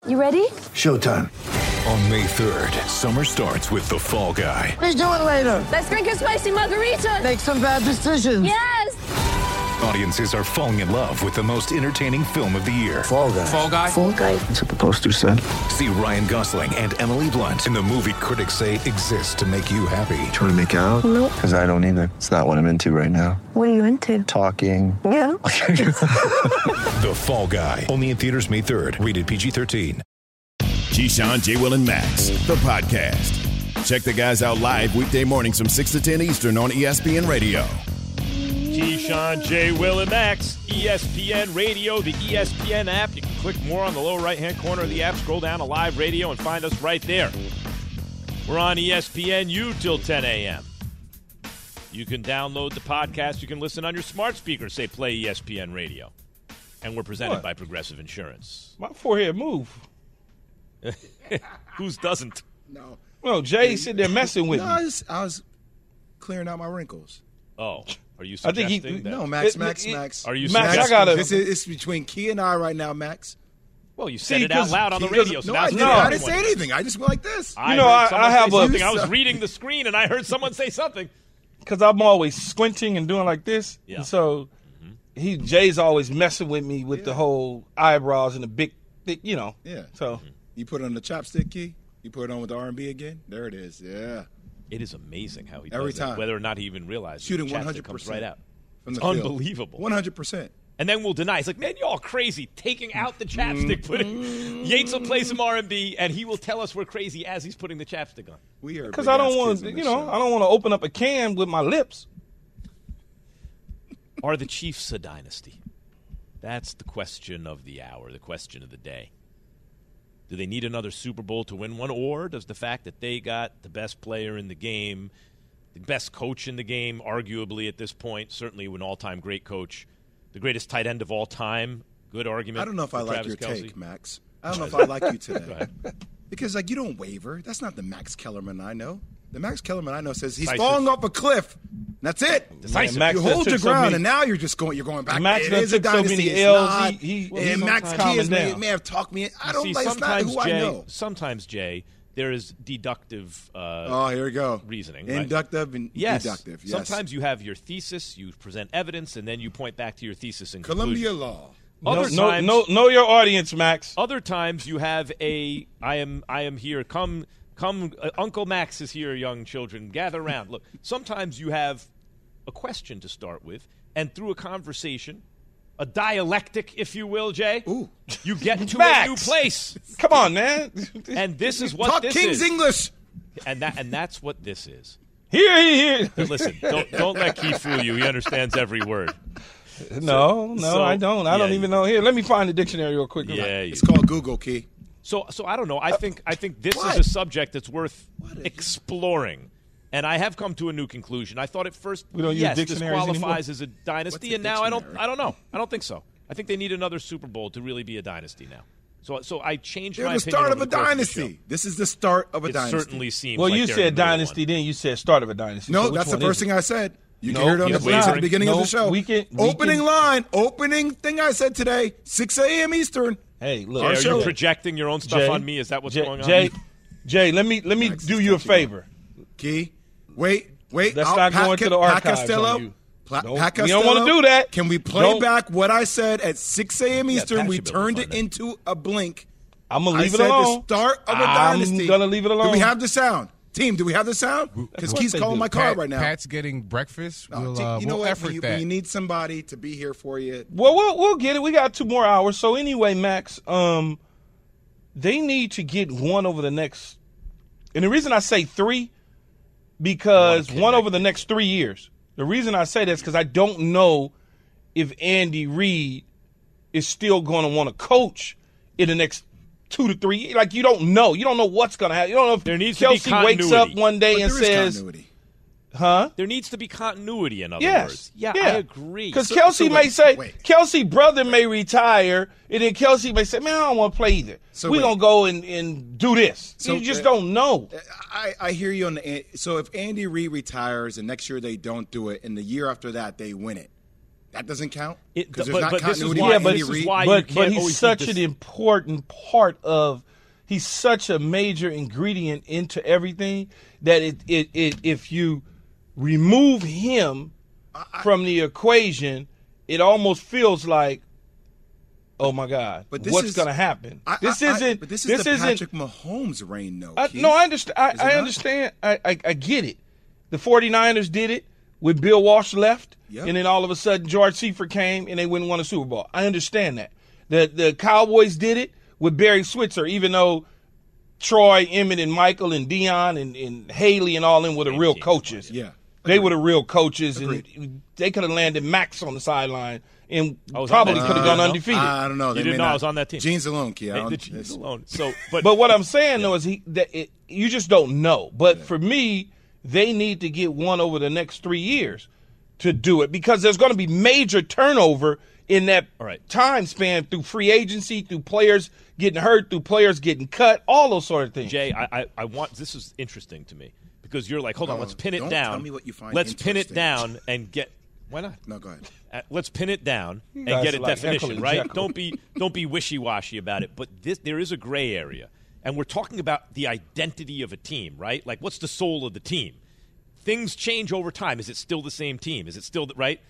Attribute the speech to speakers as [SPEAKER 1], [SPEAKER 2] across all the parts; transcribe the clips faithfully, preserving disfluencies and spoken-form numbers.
[SPEAKER 1] You ready?
[SPEAKER 2] Showtime.
[SPEAKER 3] On May third, summer starts with The Fall Guy.
[SPEAKER 4] Let's do it later.
[SPEAKER 1] Let's drink a spicy margarita.
[SPEAKER 4] Make some bad decisions.
[SPEAKER 1] Yes!
[SPEAKER 3] Audiences are falling in love with the most entertaining film of the year.
[SPEAKER 2] Fall Guy.
[SPEAKER 5] Fall Guy?
[SPEAKER 1] Fall Guy.
[SPEAKER 2] That's what the poster said.
[SPEAKER 3] See Ryan Gosling and Emily Blunt in the movie critics say exists to make you happy.
[SPEAKER 2] Trying to make it out?
[SPEAKER 1] Nope.
[SPEAKER 2] Because I don't either. It's not what I'm into right now.
[SPEAKER 1] What are you into?
[SPEAKER 2] Talking.
[SPEAKER 1] Yeah.
[SPEAKER 3] The Fall Guy. Only in theaters May third. Rated P G thirteen.
[SPEAKER 6] Keyshawn, J. Will, and Max, the podcast. Check the guys out live weekday mornings from six to ten Eastern on E S P N Radio.
[SPEAKER 7] Keyshawn, J. Will, and Max, E S P N Radio, the E S P N app. You can click more on the lower right-hand corner of the app, scroll down to live radio, and find us right there. We're on E S P N U till ten a.m. You can download the podcast. You can listen on your smart speaker, say play E S P N Radio. And we're presented
[SPEAKER 5] What?
[SPEAKER 7] by Progressive Insurance.
[SPEAKER 5] My forehead move.
[SPEAKER 7] Whose doesn't?
[SPEAKER 8] No.
[SPEAKER 5] No, Jay sitting there messing with
[SPEAKER 8] No,
[SPEAKER 5] me.
[SPEAKER 8] I was, I was clearing out my wrinkles.
[SPEAKER 7] Oh, are you
[SPEAKER 5] I think he-
[SPEAKER 7] suggesting that?
[SPEAKER 8] No, Max,
[SPEAKER 5] It-
[SPEAKER 8] Max,
[SPEAKER 5] it-
[SPEAKER 8] Max.
[SPEAKER 7] Are you
[SPEAKER 5] Max, I
[SPEAKER 7] suggesting?
[SPEAKER 5] gotta-
[SPEAKER 8] This is, it's between Key and I right now, Max.
[SPEAKER 7] Well, you said
[SPEAKER 5] See,
[SPEAKER 7] it out
[SPEAKER 5] 'cause-
[SPEAKER 7] loud on the
[SPEAKER 8] Because-
[SPEAKER 7] radio, so
[SPEAKER 8] no,
[SPEAKER 7] now
[SPEAKER 8] I
[SPEAKER 7] it's
[SPEAKER 8] didn't,
[SPEAKER 7] everyone.
[SPEAKER 8] I didn't say anything. I just went like this.
[SPEAKER 7] I
[SPEAKER 5] You know,
[SPEAKER 7] heard
[SPEAKER 5] I-
[SPEAKER 7] someone
[SPEAKER 5] I have
[SPEAKER 7] say
[SPEAKER 5] a-
[SPEAKER 7] something. I was reading the screen, and I heard someone say something.
[SPEAKER 5] Because I'm always squinting and doing like this.
[SPEAKER 7] Yeah.
[SPEAKER 5] And so he Jay's always messing with me with the whole eyebrows and the big, thick, you know.
[SPEAKER 8] Yeah.
[SPEAKER 5] So
[SPEAKER 8] You put it on the chopstick, Key. You put it on with the R and B again. There it is. Yeah.
[SPEAKER 7] It is amazing how he does
[SPEAKER 8] Every
[SPEAKER 7] it,
[SPEAKER 8] time.
[SPEAKER 7] whether or not he even realizes
[SPEAKER 8] Shooting
[SPEAKER 7] the
[SPEAKER 8] one
[SPEAKER 7] chapstick
[SPEAKER 8] hundred
[SPEAKER 7] comes
[SPEAKER 8] percent
[SPEAKER 7] right out.
[SPEAKER 8] from the
[SPEAKER 7] It's
[SPEAKER 8] field.
[SPEAKER 7] unbelievable.
[SPEAKER 8] one hundred percent.
[SPEAKER 7] And then we'll deny. He's like, man, y'all crazy taking out the chapstick. Putting Yates will play some R and B, and he will tell us we're crazy as he's putting the chapstick on.
[SPEAKER 8] We are
[SPEAKER 5] because
[SPEAKER 8] big
[SPEAKER 5] I don't
[SPEAKER 8] ass
[SPEAKER 5] want
[SPEAKER 8] kids
[SPEAKER 5] to,
[SPEAKER 8] on
[SPEAKER 5] you
[SPEAKER 8] this
[SPEAKER 5] know,
[SPEAKER 8] show.
[SPEAKER 5] I don't want to open up a can with my lips.
[SPEAKER 7] Are the Chiefs a dynasty? That's the question of the hour, the question of the day. Do they need another Super Bowl to win one, or does the fact that they got the best player in the game, the best coach in the game, arguably at this point, certainly an all-time great coach, the greatest tight end of all time, good argument.
[SPEAKER 8] I don't know if
[SPEAKER 7] for
[SPEAKER 8] I like
[SPEAKER 7] Travis
[SPEAKER 8] your
[SPEAKER 7] Kelce.
[SPEAKER 8] take, Max. I don't know if I like you
[SPEAKER 7] Go
[SPEAKER 8] today.
[SPEAKER 7] ahead.
[SPEAKER 8] Because, like, you don't waver. That's not the Max Kellerman I know. The Max Kellerman I know says he's
[SPEAKER 7] Decisive.
[SPEAKER 8] falling off a cliff. That's it.
[SPEAKER 7] Decisive.
[SPEAKER 5] Max
[SPEAKER 8] You
[SPEAKER 5] done
[SPEAKER 8] hold
[SPEAKER 5] took
[SPEAKER 8] your
[SPEAKER 5] so
[SPEAKER 8] ground,
[SPEAKER 5] many-
[SPEAKER 8] and now you're just going. You're going back.
[SPEAKER 5] Max
[SPEAKER 8] it
[SPEAKER 5] done
[SPEAKER 8] is a
[SPEAKER 5] took so
[SPEAKER 8] dynasty.
[SPEAKER 5] many
[SPEAKER 8] It's
[SPEAKER 5] L's,
[SPEAKER 8] not.
[SPEAKER 5] he- he-
[SPEAKER 8] and
[SPEAKER 5] he's
[SPEAKER 8] Max
[SPEAKER 5] sometimes
[SPEAKER 8] Key has
[SPEAKER 5] calming
[SPEAKER 8] may,
[SPEAKER 5] down.
[SPEAKER 8] may have talked me. In. I
[SPEAKER 7] You
[SPEAKER 8] don't
[SPEAKER 7] see,
[SPEAKER 8] like. It's not
[SPEAKER 7] sometimes,
[SPEAKER 8] who
[SPEAKER 7] Jay,
[SPEAKER 8] I know.
[SPEAKER 7] sometimes, Jay, there is deductive uh,
[SPEAKER 8] Oh, here we go.
[SPEAKER 7] reasoning. right?
[SPEAKER 8] Inductive and
[SPEAKER 7] Yes.
[SPEAKER 8] deductive. Yes.
[SPEAKER 7] Sometimes you have your thesis, you present evidence, and then you point back to your thesis and
[SPEAKER 8] Columbia
[SPEAKER 7] conclusion.
[SPEAKER 8] law.
[SPEAKER 7] Other
[SPEAKER 5] no,
[SPEAKER 7] times,
[SPEAKER 5] no, no, know your audience, Max.
[SPEAKER 7] other times you have a I am I am here. Come come uh, Uncle Max is here, young children. Gather around. Look, sometimes you have a question to start with, and through a conversation, a dialectic, if you will, Jay,
[SPEAKER 8] Ooh.
[SPEAKER 7] you get to
[SPEAKER 5] Max.
[SPEAKER 7] a new place.
[SPEAKER 5] Come on, man.
[SPEAKER 7] And this is what
[SPEAKER 8] Talk
[SPEAKER 7] this
[SPEAKER 8] King's
[SPEAKER 7] is.
[SPEAKER 8] English.
[SPEAKER 7] And that and that's what this is.
[SPEAKER 5] Here, here, here.
[SPEAKER 7] But listen, don't don't let Keith fool you. He understands every word.
[SPEAKER 5] No, no,
[SPEAKER 7] so-
[SPEAKER 5] I don't. I don't
[SPEAKER 7] yeah,
[SPEAKER 5] even know. Here, let me find the dictionary real quick.
[SPEAKER 7] Yeah. You,
[SPEAKER 8] It's called Google, Key.
[SPEAKER 7] so so I don't know. I think I think this
[SPEAKER 8] What?
[SPEAKER 7] is a subject that's worth
[SPEAKER 8] What are you-
[SPEAKER 7] exploring. And I have come to a new conclusion. I thought at first,
[SPEAKER 5] We don't use
[SPEAKER 7] yes, this
[SPEAKER 5] dictionaries
[SPEAKER 7] qualifies
[SPEAKER 5] anymore?
[SPEAKER 7] as a dynasty,
[SPEAKER 8] What's a
[SPEAKER 7] and now I don't.
[SPEAKER 8] dictionary?
[SPEAKER 7] I don't know. I don't think so. I think they need another Super Bowl to really be a dynasty now. So so I changed
[SPEAKER 8] They're
[SPEAKER 7] my
[SPEAKER 8] the
[SPEAKER 7] opinion
[SPEAKER 8] start
[SPEAKER 7] over
[SPEAKER 8] of a
[SPEAKER 7] the course the
[SPEAKER 8] dynasty.
[SPEAKER 7] show.
[SPEAKER 8] This is the start of a
[SPEAKER 7] It
[SPEAKER 8] dynasty.
[SPEAKER 7] certainly seems.
[SPEAKER 5] Well,
[SPEAKER 7] like
[SPEAKER 5] you
[SPEAKER 7] they're
[SPEAKER 5] said
[SPEAKER 7] in the middle
[SPEAKER 5] dynasty,
[SPEAKER 7] one.
[SPEAKER 5] then you said start of a dynasty.
[SPEAKER 8] No,
[SPEAKER 5] So which
[SPEAKER 8] that's the
[SPEAKER 5] one is
[SPEAKER 8] first
[SPEAKER 5] it?
[SPEAKER 8] thing I said. You
[SPEAKER 5] No,
[SPEAKER 8] can hear it on the
[SPEAKER 5] it's
[SPEAKER 8] at
[SPEAKER 5] not.
[SPEAKER 8] the beginning of
[SPEAKER 5] No,
[SPEAKER 8] the show.
[SPEAKER 5] we can- we
[SPEAKER 8] opening
[SPEAKER 5] can-
[SPEAKER 8] line, opening thing I said today, six a.m. Eastern.
[SPEAKER 5] Hey, look.
[SPEAKER 7] Jay, are
[SPEAKER 8] show.
[SPEAKER 7] you projecting your own stuff
[SPEAKER 5] Jay,
[SPEAKER 7] on me? Is that what's
[SPEAKER 5] Jay,
[SPEAKER 7] going on?
[SPEAKER 5] Jay, Jay, let me let me
[SPEAKER 8] Max
[SPEAKER 5] do
[SPEAKER 8] is
[SPEAKER 5] you a
[SPEAKER 8] catching
[SPEAKER 5] favor.
[SPEAKER 8] Key, wait, wait.
[SPEAKER 5] Let's
[SPEAKER 8] I'll-
[SPEAKER 5] not
[SPEAKER 8] Pat
[SPEAKER 5] go into
[SPEAKER 8] Ca-
[SPEAKER 5] the
[SPEAKER 8] Pat
[SPEAKER 5] archives
[SPEAKER 8] Costello,
[SPEAKER 5] on you.
[SPEAKER 8] Pla-
[SPEAKER 5] Don't-
[SPEAKER 8] Pat
[SPEAKER 5] we don't wanna
[SPEAKER 8] Costello,
[SPEAKER 5] do that.
[SPEAKER 8] Can we play
[SPEAKER 5] Don't-
[SPEAKER 8] back what I said at six a.m. Eastern?
[SPEAKER 7] Pat
[SPEAKER 8] we
[SPEAKER 7] should be able to
[SPEAKER 8] turned
[SPEAKER 7] find
[SPEAKER 8] it
[SPEAKER 7] that.
[SPEAKER 8] into a blink.
[SPEAKER 5] I'm gonna
[SPEAKER 8] I
[SPEAKER 5] leave it
[SPEAKER 8] said
[SPEAKER 5] alone.
[SPEAKER 8] the start of a
[SPEAKER 5] I'm
[SPEAKER 8] dynasty.
[SPEAKER 5] gonna leave it alone.
[SPEAKER 8] Do we have the sound? Team, do we have the sound? Because
[SPEAKER 5] Of
[SPEAKER 8] Key's
[SPEAKER 5] course they
[SPEAKER 8] calling
[SPEAKER 5] do.
[SPEAKER 8] my card
[SPEAKER 9] Pat-
[SPEAKER 8] right now.
[SPEAKER 9] Pat's getting breakfast.
[SPEAKER 8] No,
[SPEAKER 9] we'll
[SPEAKER 8] T-
[SPEAKER 9] uh,
[SPEAKER 8] you know
[SPEAKER 9] we'll
[SPEAKER 8] what?
[SPEAKER 9] effort
[SPEAKER 8] When you,
[SPEAKER 9] that.
[SPEAKER 8] when you need somebody to be here for you,
[SPEAKER 5] Well, we'll we'll get it. We got two more hours. So anyway, Max, um, they need to get one over the next. And the reason I say three, because
[SPEAKER 7] One
[SPEAKER 5] one over
[SPEAKER 7] connect.
[SPEAKER 5] the next three years. The reason I say that is because I don't know if Andy Reid is still going to want to coach in the next two to three years. Like, you don't know. You don't know what's going to happen. You don't know if
[SPEAKER 7] There needs to be
[SPEAKER 5] Kelsey wakes up
[SPEAKER 7] continuity.
[SPEAKER 5] one day
[SPEAKER 8] but
[SPEAKER 5] and
[SPEAKER 8] there is
[SPEAKER 5] says,
[SPEAKER 8] continuity.
[SPEAKER 5] huh?
[SPEAKER 7] There needs to be continuity, in other
[SPEAKER 5] Yes.
[SPEAKER 7] words. Yeah,
[SPEAKER 5] yeah.
[SPEAKER 7] I agree.
[SPEAKER 5] Because
[SPEAKER 8] So-
[SPEAKER 5] Kelsey
[SPEAKER 8] so
[SPEAKER 5] may
[SPEAKER 8] wait,
[SPEAKER 5] say,
[SPEAKER 8] wait.
[SPEAKER 5] Kelsey brother may retire, and then Kelsey may say, man, I don't want to play either.
[SPEAKER 8] So
[SPEAKER 5] We're
[SPEAKER 8] wait.
[SPEAKER 5] going to go and, and do this.
[SPEAKER 8] So,
[SPEAKER 5] you just
[SPEAKER 8] uh,
[SPEAKER 5] don't know.
[SPEAKER 8] I, I hear you on the. So if Andy Reid retires and next year they don't do it, and the year after that they win it, That doesn't count?
[SPEAKER 7] It,
[SPEAKER 8] Because
[SPEAKER 7] but,
[SPEAKER 8] there's not
[SPEAKER 7] but this is
[SPEAKER 8] continuity
[SPEAKER 7] why,
[SPEAKER 8] with
[SPEAKER 5] Yeah, but,
[SPEAKER 8] Andy
[SPEAKER 7] this is
[SPEAKER 8] Reid.
[SPEAKER 7] why you
[SPEAKER 5] but,
[SPEAKER 7] can't
[SPEAKER 5] but he's
[SPEAKER 7] always
[SPEAKER 5] such
[SPEAKER 7] do this.
[SPEAKER 5] an important part of – he's such a major ingredient into everything that it, it, it if you remove him from the equation, it almost feels like, oh, my God,
[SPEAKER 8] But this
[SPEAKER 5] what's
[SPEAKER 8] is-
[SPEAKER 5] going to happen?
[SPEAKER 8] I-
[SPEAKER 5] this
[SPEAKER 8] I- I-
[SPEAKER 5] isn't –
[SPEAKER 8] But this is
[SPEAKER 5] this
[SPEAKER 8] the
[SPEAKER 5] isn't,
[SPEAKER 8] Patrick Mahomes reign, though,
[SPEAKER 5] I,
[SPEAKER 8] Keith.
[SPEAKER 5] no, I understand. I,
[SPEAKER 8] Is it
[SPEAKER 5] I
[SPEAKER 8] not?
[SPEAKER 5] understand. I, I, I get it. The 49ers did it when Bill Walsh left,
[SPEAKER 8] Yep.
[SPEAKER 5] and then all of a sudden George Seifert came and they went and won a Super Bowl. I understand that. The the Cowboys did it with Barry Switzer, even though Troy, Emmett, and Michael, and Dion, and, and Haley, and all them were the real coaches.
[SPEAKER 8] Yeah.
[SPEAKER 5] They were the real coaches,
[SPEAKER 8] Agreed.
[SPEAKER 5] and they could have landed Max on the sideline and
[SPEAKER 7] I was on
[SPEAKER 5] probably
[SPEAKER 7] that
[SPEAKER 5] could have
[SPEAKER 7] team.
[SPEAKER 5] gone
[SPEAKER 7] Uh,
[SPEAKER 5] undefeated.
[SPEAKER 8] I don't know.
[SPEAKER 7] You
[SPEAKER 8] They
[SPEAKER 7] didn't
[SPEAKER 8] may
[SPEAKER 7] know I
[SPEAKER 8] not.
[SPEAKER 7] was on that team.
[SPEAKER 8] Jeans alone, Key. I
[SPEAKER 7] Hey,
[SPEAKER 8] don't-
[SPEAKER 7] the Chiefs
[SPEAKER 8] it's-
[SPEAKER 7] alone. So, but,
[SPEAKER 5] But what I'm saying though is he that it, you just don't know. But for me, they need to get one over the next three years to do it because there's going to be major turnover in that
[SPEAKER 7] All right.
[SPEAKER 5] time span through free agency, through players getting hurt, through players getting cut, all those sort of things.
[SPEAKER 7] Jay, I, I, I want this is interesting to me because you're like, hold on,
[SPEAKER 8] No,
[SPEAKER 7] let's pin it
[SPEAKER 8] don't
[SPEAKER 7] down.
[SPEAKER 8] tell me what you find
[SPEAKER 7] let's pin it
[SPEAKER 8] interesting.
[SPEAKER 7] down and get. Why not?
[SPEAKER 8] No, go ahead.
[SPEAKER 7] Uh, let's pin it down and
[SPEAKER 5] guys
[SPEAKER 7] get a
[SPEAKER 5] are like
[SPEAKER 7] definition,
[SPEAKER 5] Jekyll and
[SPEAKER 7] right?
[SPEAKER 5] Jekyll.
[SPEAKER 7] Don't be don't be wishy-washy about it. But this, there is a gray area, and we're talking about the identity of a team, right? Like, what's the soul of the team? Things change over time. Is it still the same team? Is it still the, right?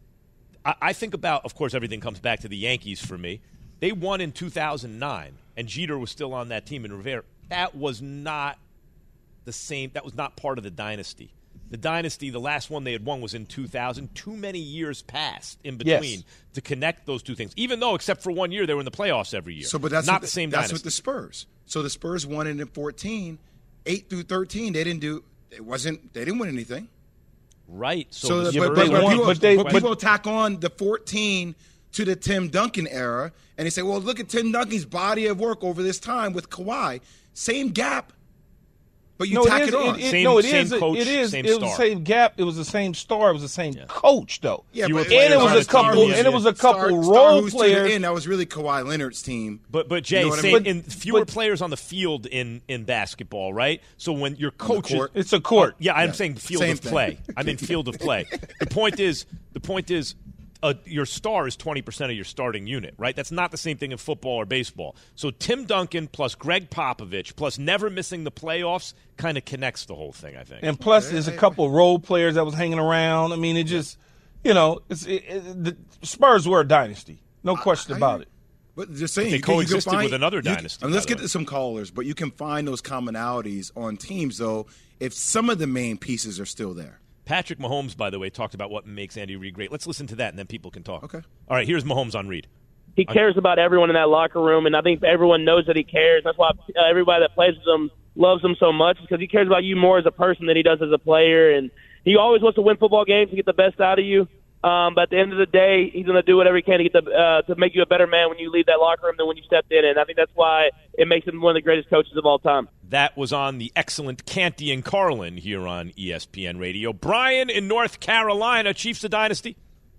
[SPEAKER 7] I, I think about, of course, everything comes back to the Yankees for me. They won in two thousand nine, and Jeter was still on that team in Rivera. That was not the same. That was not part of the dynasty. The dynasty, the last one they had won was in two thousand. Too many years passed in between
[SPEAKER 5] Yes.
[SPEAKER 7] to connect those two things. Even though, except for one year, they were in the playoffs every year.
[SPEAKER 8] So, but that's
[SPEAKER 7] not
[SPEAKER 8] what
[SPEAKER 7] the same
[SPEAKER 8] That's
[SPEAKER 7] dynasty.
[SPEAKER 8] what the Spurs. So the Spurs won it in fourteen, eight through thirteen. They didn't do. It wasn't. They didn't win anything.
[SPEAKER 7] right. So,
[SPEAKER 8] So,
[SPEAKER 7] the
[SPEAKER 8] the, but,
[SPEAKER 7] Spurs
[SPEAKER 8] but, but
[SPEAKER 5] won,
[SPEAKER 8] people,
[SPEAKER 5] but they-
[SPEAKER 8] but
[SPEAKER 5] but-
[SPEAKER 8] people tack on the fourteen to the Tim Duncan era, and they say, "Well, look at Tim Duncan's body of work over this time with Kawhi. Same gap, but you
[SPEAKER 5] no,
[SPEAKER 8] tack
[SPEAKER 5] it
[SPEAKER 8] it,
[SPEAKER 5] is.
[SPEAKER 8] on."
[SPEAKER 5] It, it,
[SPEAKER 7] Same-
[SPEAKER 5] no, it
[SPEAKER 7] same
[SPEAKER 5] is.
[SPEAKER 7] coach,
[SPEAKER 5] it is.
[SPEAKER 7] same
[SPEAKER 5] it was
[SPEAKER 7] star.
[SPEAKER 5] the same gap. It was the same star. It was the same coach, though.
[SPEAKER 8] yeah,
[SPEAKER 7] fewer
[SPEAKER 8] but
[SPEAKER 7] players
[SPEAKER 5] and it was
[SPEAKER 7] on
[SPEAKER 5] a
[SPEAKER 7] the team,
[SPEAKER 5] couple.
[SPEAKER 7] yeah.
[SPEAKER 5] And it was a couple
[SPEAKER 8] star,
[SPEAKER 5] role
[SPEAKER 8] star who's to the
[SPEAKER 5] players.
[SPEAKER 8] end, that was really Kawhi Leonard's team.
[SPEAKER 7] But but Jay,
[SPEAKER 8] You know what I
[SPEAKER 7] same,
[SPEAKER 8] mean?
[SPEAKER 7] in fewer
[SPEAKER 5] but-
[SPEAKER 7] players on the field in, in basketball, right? So when your coach is,
[SPEAKER 8] court?
[SPEAKER 5] It's a court.
[SPEAKER 7] yeah, I'm
[SPEAKER 8] Yeah.
[SPEAKER 7] saying field
[SPEAKER 8] Same
[SPEAKER 7] of
[SPEAKER 8] thing.
[SPEAKER 7] play. I mean field of play. The point is, the point is, uh, your star is twenty percent of your starting unit, right? That's not the same thing in football or baseball. So Tim Duncan plus Greg Popovich plus never missing the playoffs kind of connects the whole thing, I think.
[SPEAKER 5] And plus, there's a couple role players that was hanging around. I mean, it just, you know, it's it, it, the Spurs were a dynasty, no question
[SPEAKER 8] I-
[SPEAKER 5] about it.
[SPEAKER 8] But just saying,
[SPEAKER 7] they
[SPEAKER 8] you can- you can
[SPEAKER 7] coexisted
[SPEAKER 8] find-
[SPEAKER 7] with another
[SPEAKER 8] you can-
[SPEAKER 7] dynasty,
[SPEAKER 8] I mean, let's
[SPEAKER 7] by the
[SPEAKER 8] get
[SPEAKER 7] way.
[SPEAKER 8] to some callers, but you can find those commonalities on teams, though, if some of the main pieces are still there.
[SPEAKER 7] Patrick Mahomes, by the way, talked about what makes Andy Reid great. Let's listen to that, and then people can talk.
[SPEAKER 8] Okay.
[SPEAKER 7] All right, here's Mahomes on Reid.
[SPEAKER 9] He cares about everyone in that locker room, and I think everyone knows that he cares. That's why uh, everybody that plays with him loves him so much, because he cares about you more as a person than he does as a player. And he always wants to win football games to get the best out of you. Um, but at the end of the day, he's going to do whatever he can to get the uh, to make you a better man when you leave that locker room than when you stepped in. And I think that's why it makes him one of the greatest coaches of all time.
[SPEAKER 7] That was on the excellent Canty and Carlin here on E S P N Radio. Brian in North Carolina, Chiefs of Dynasty.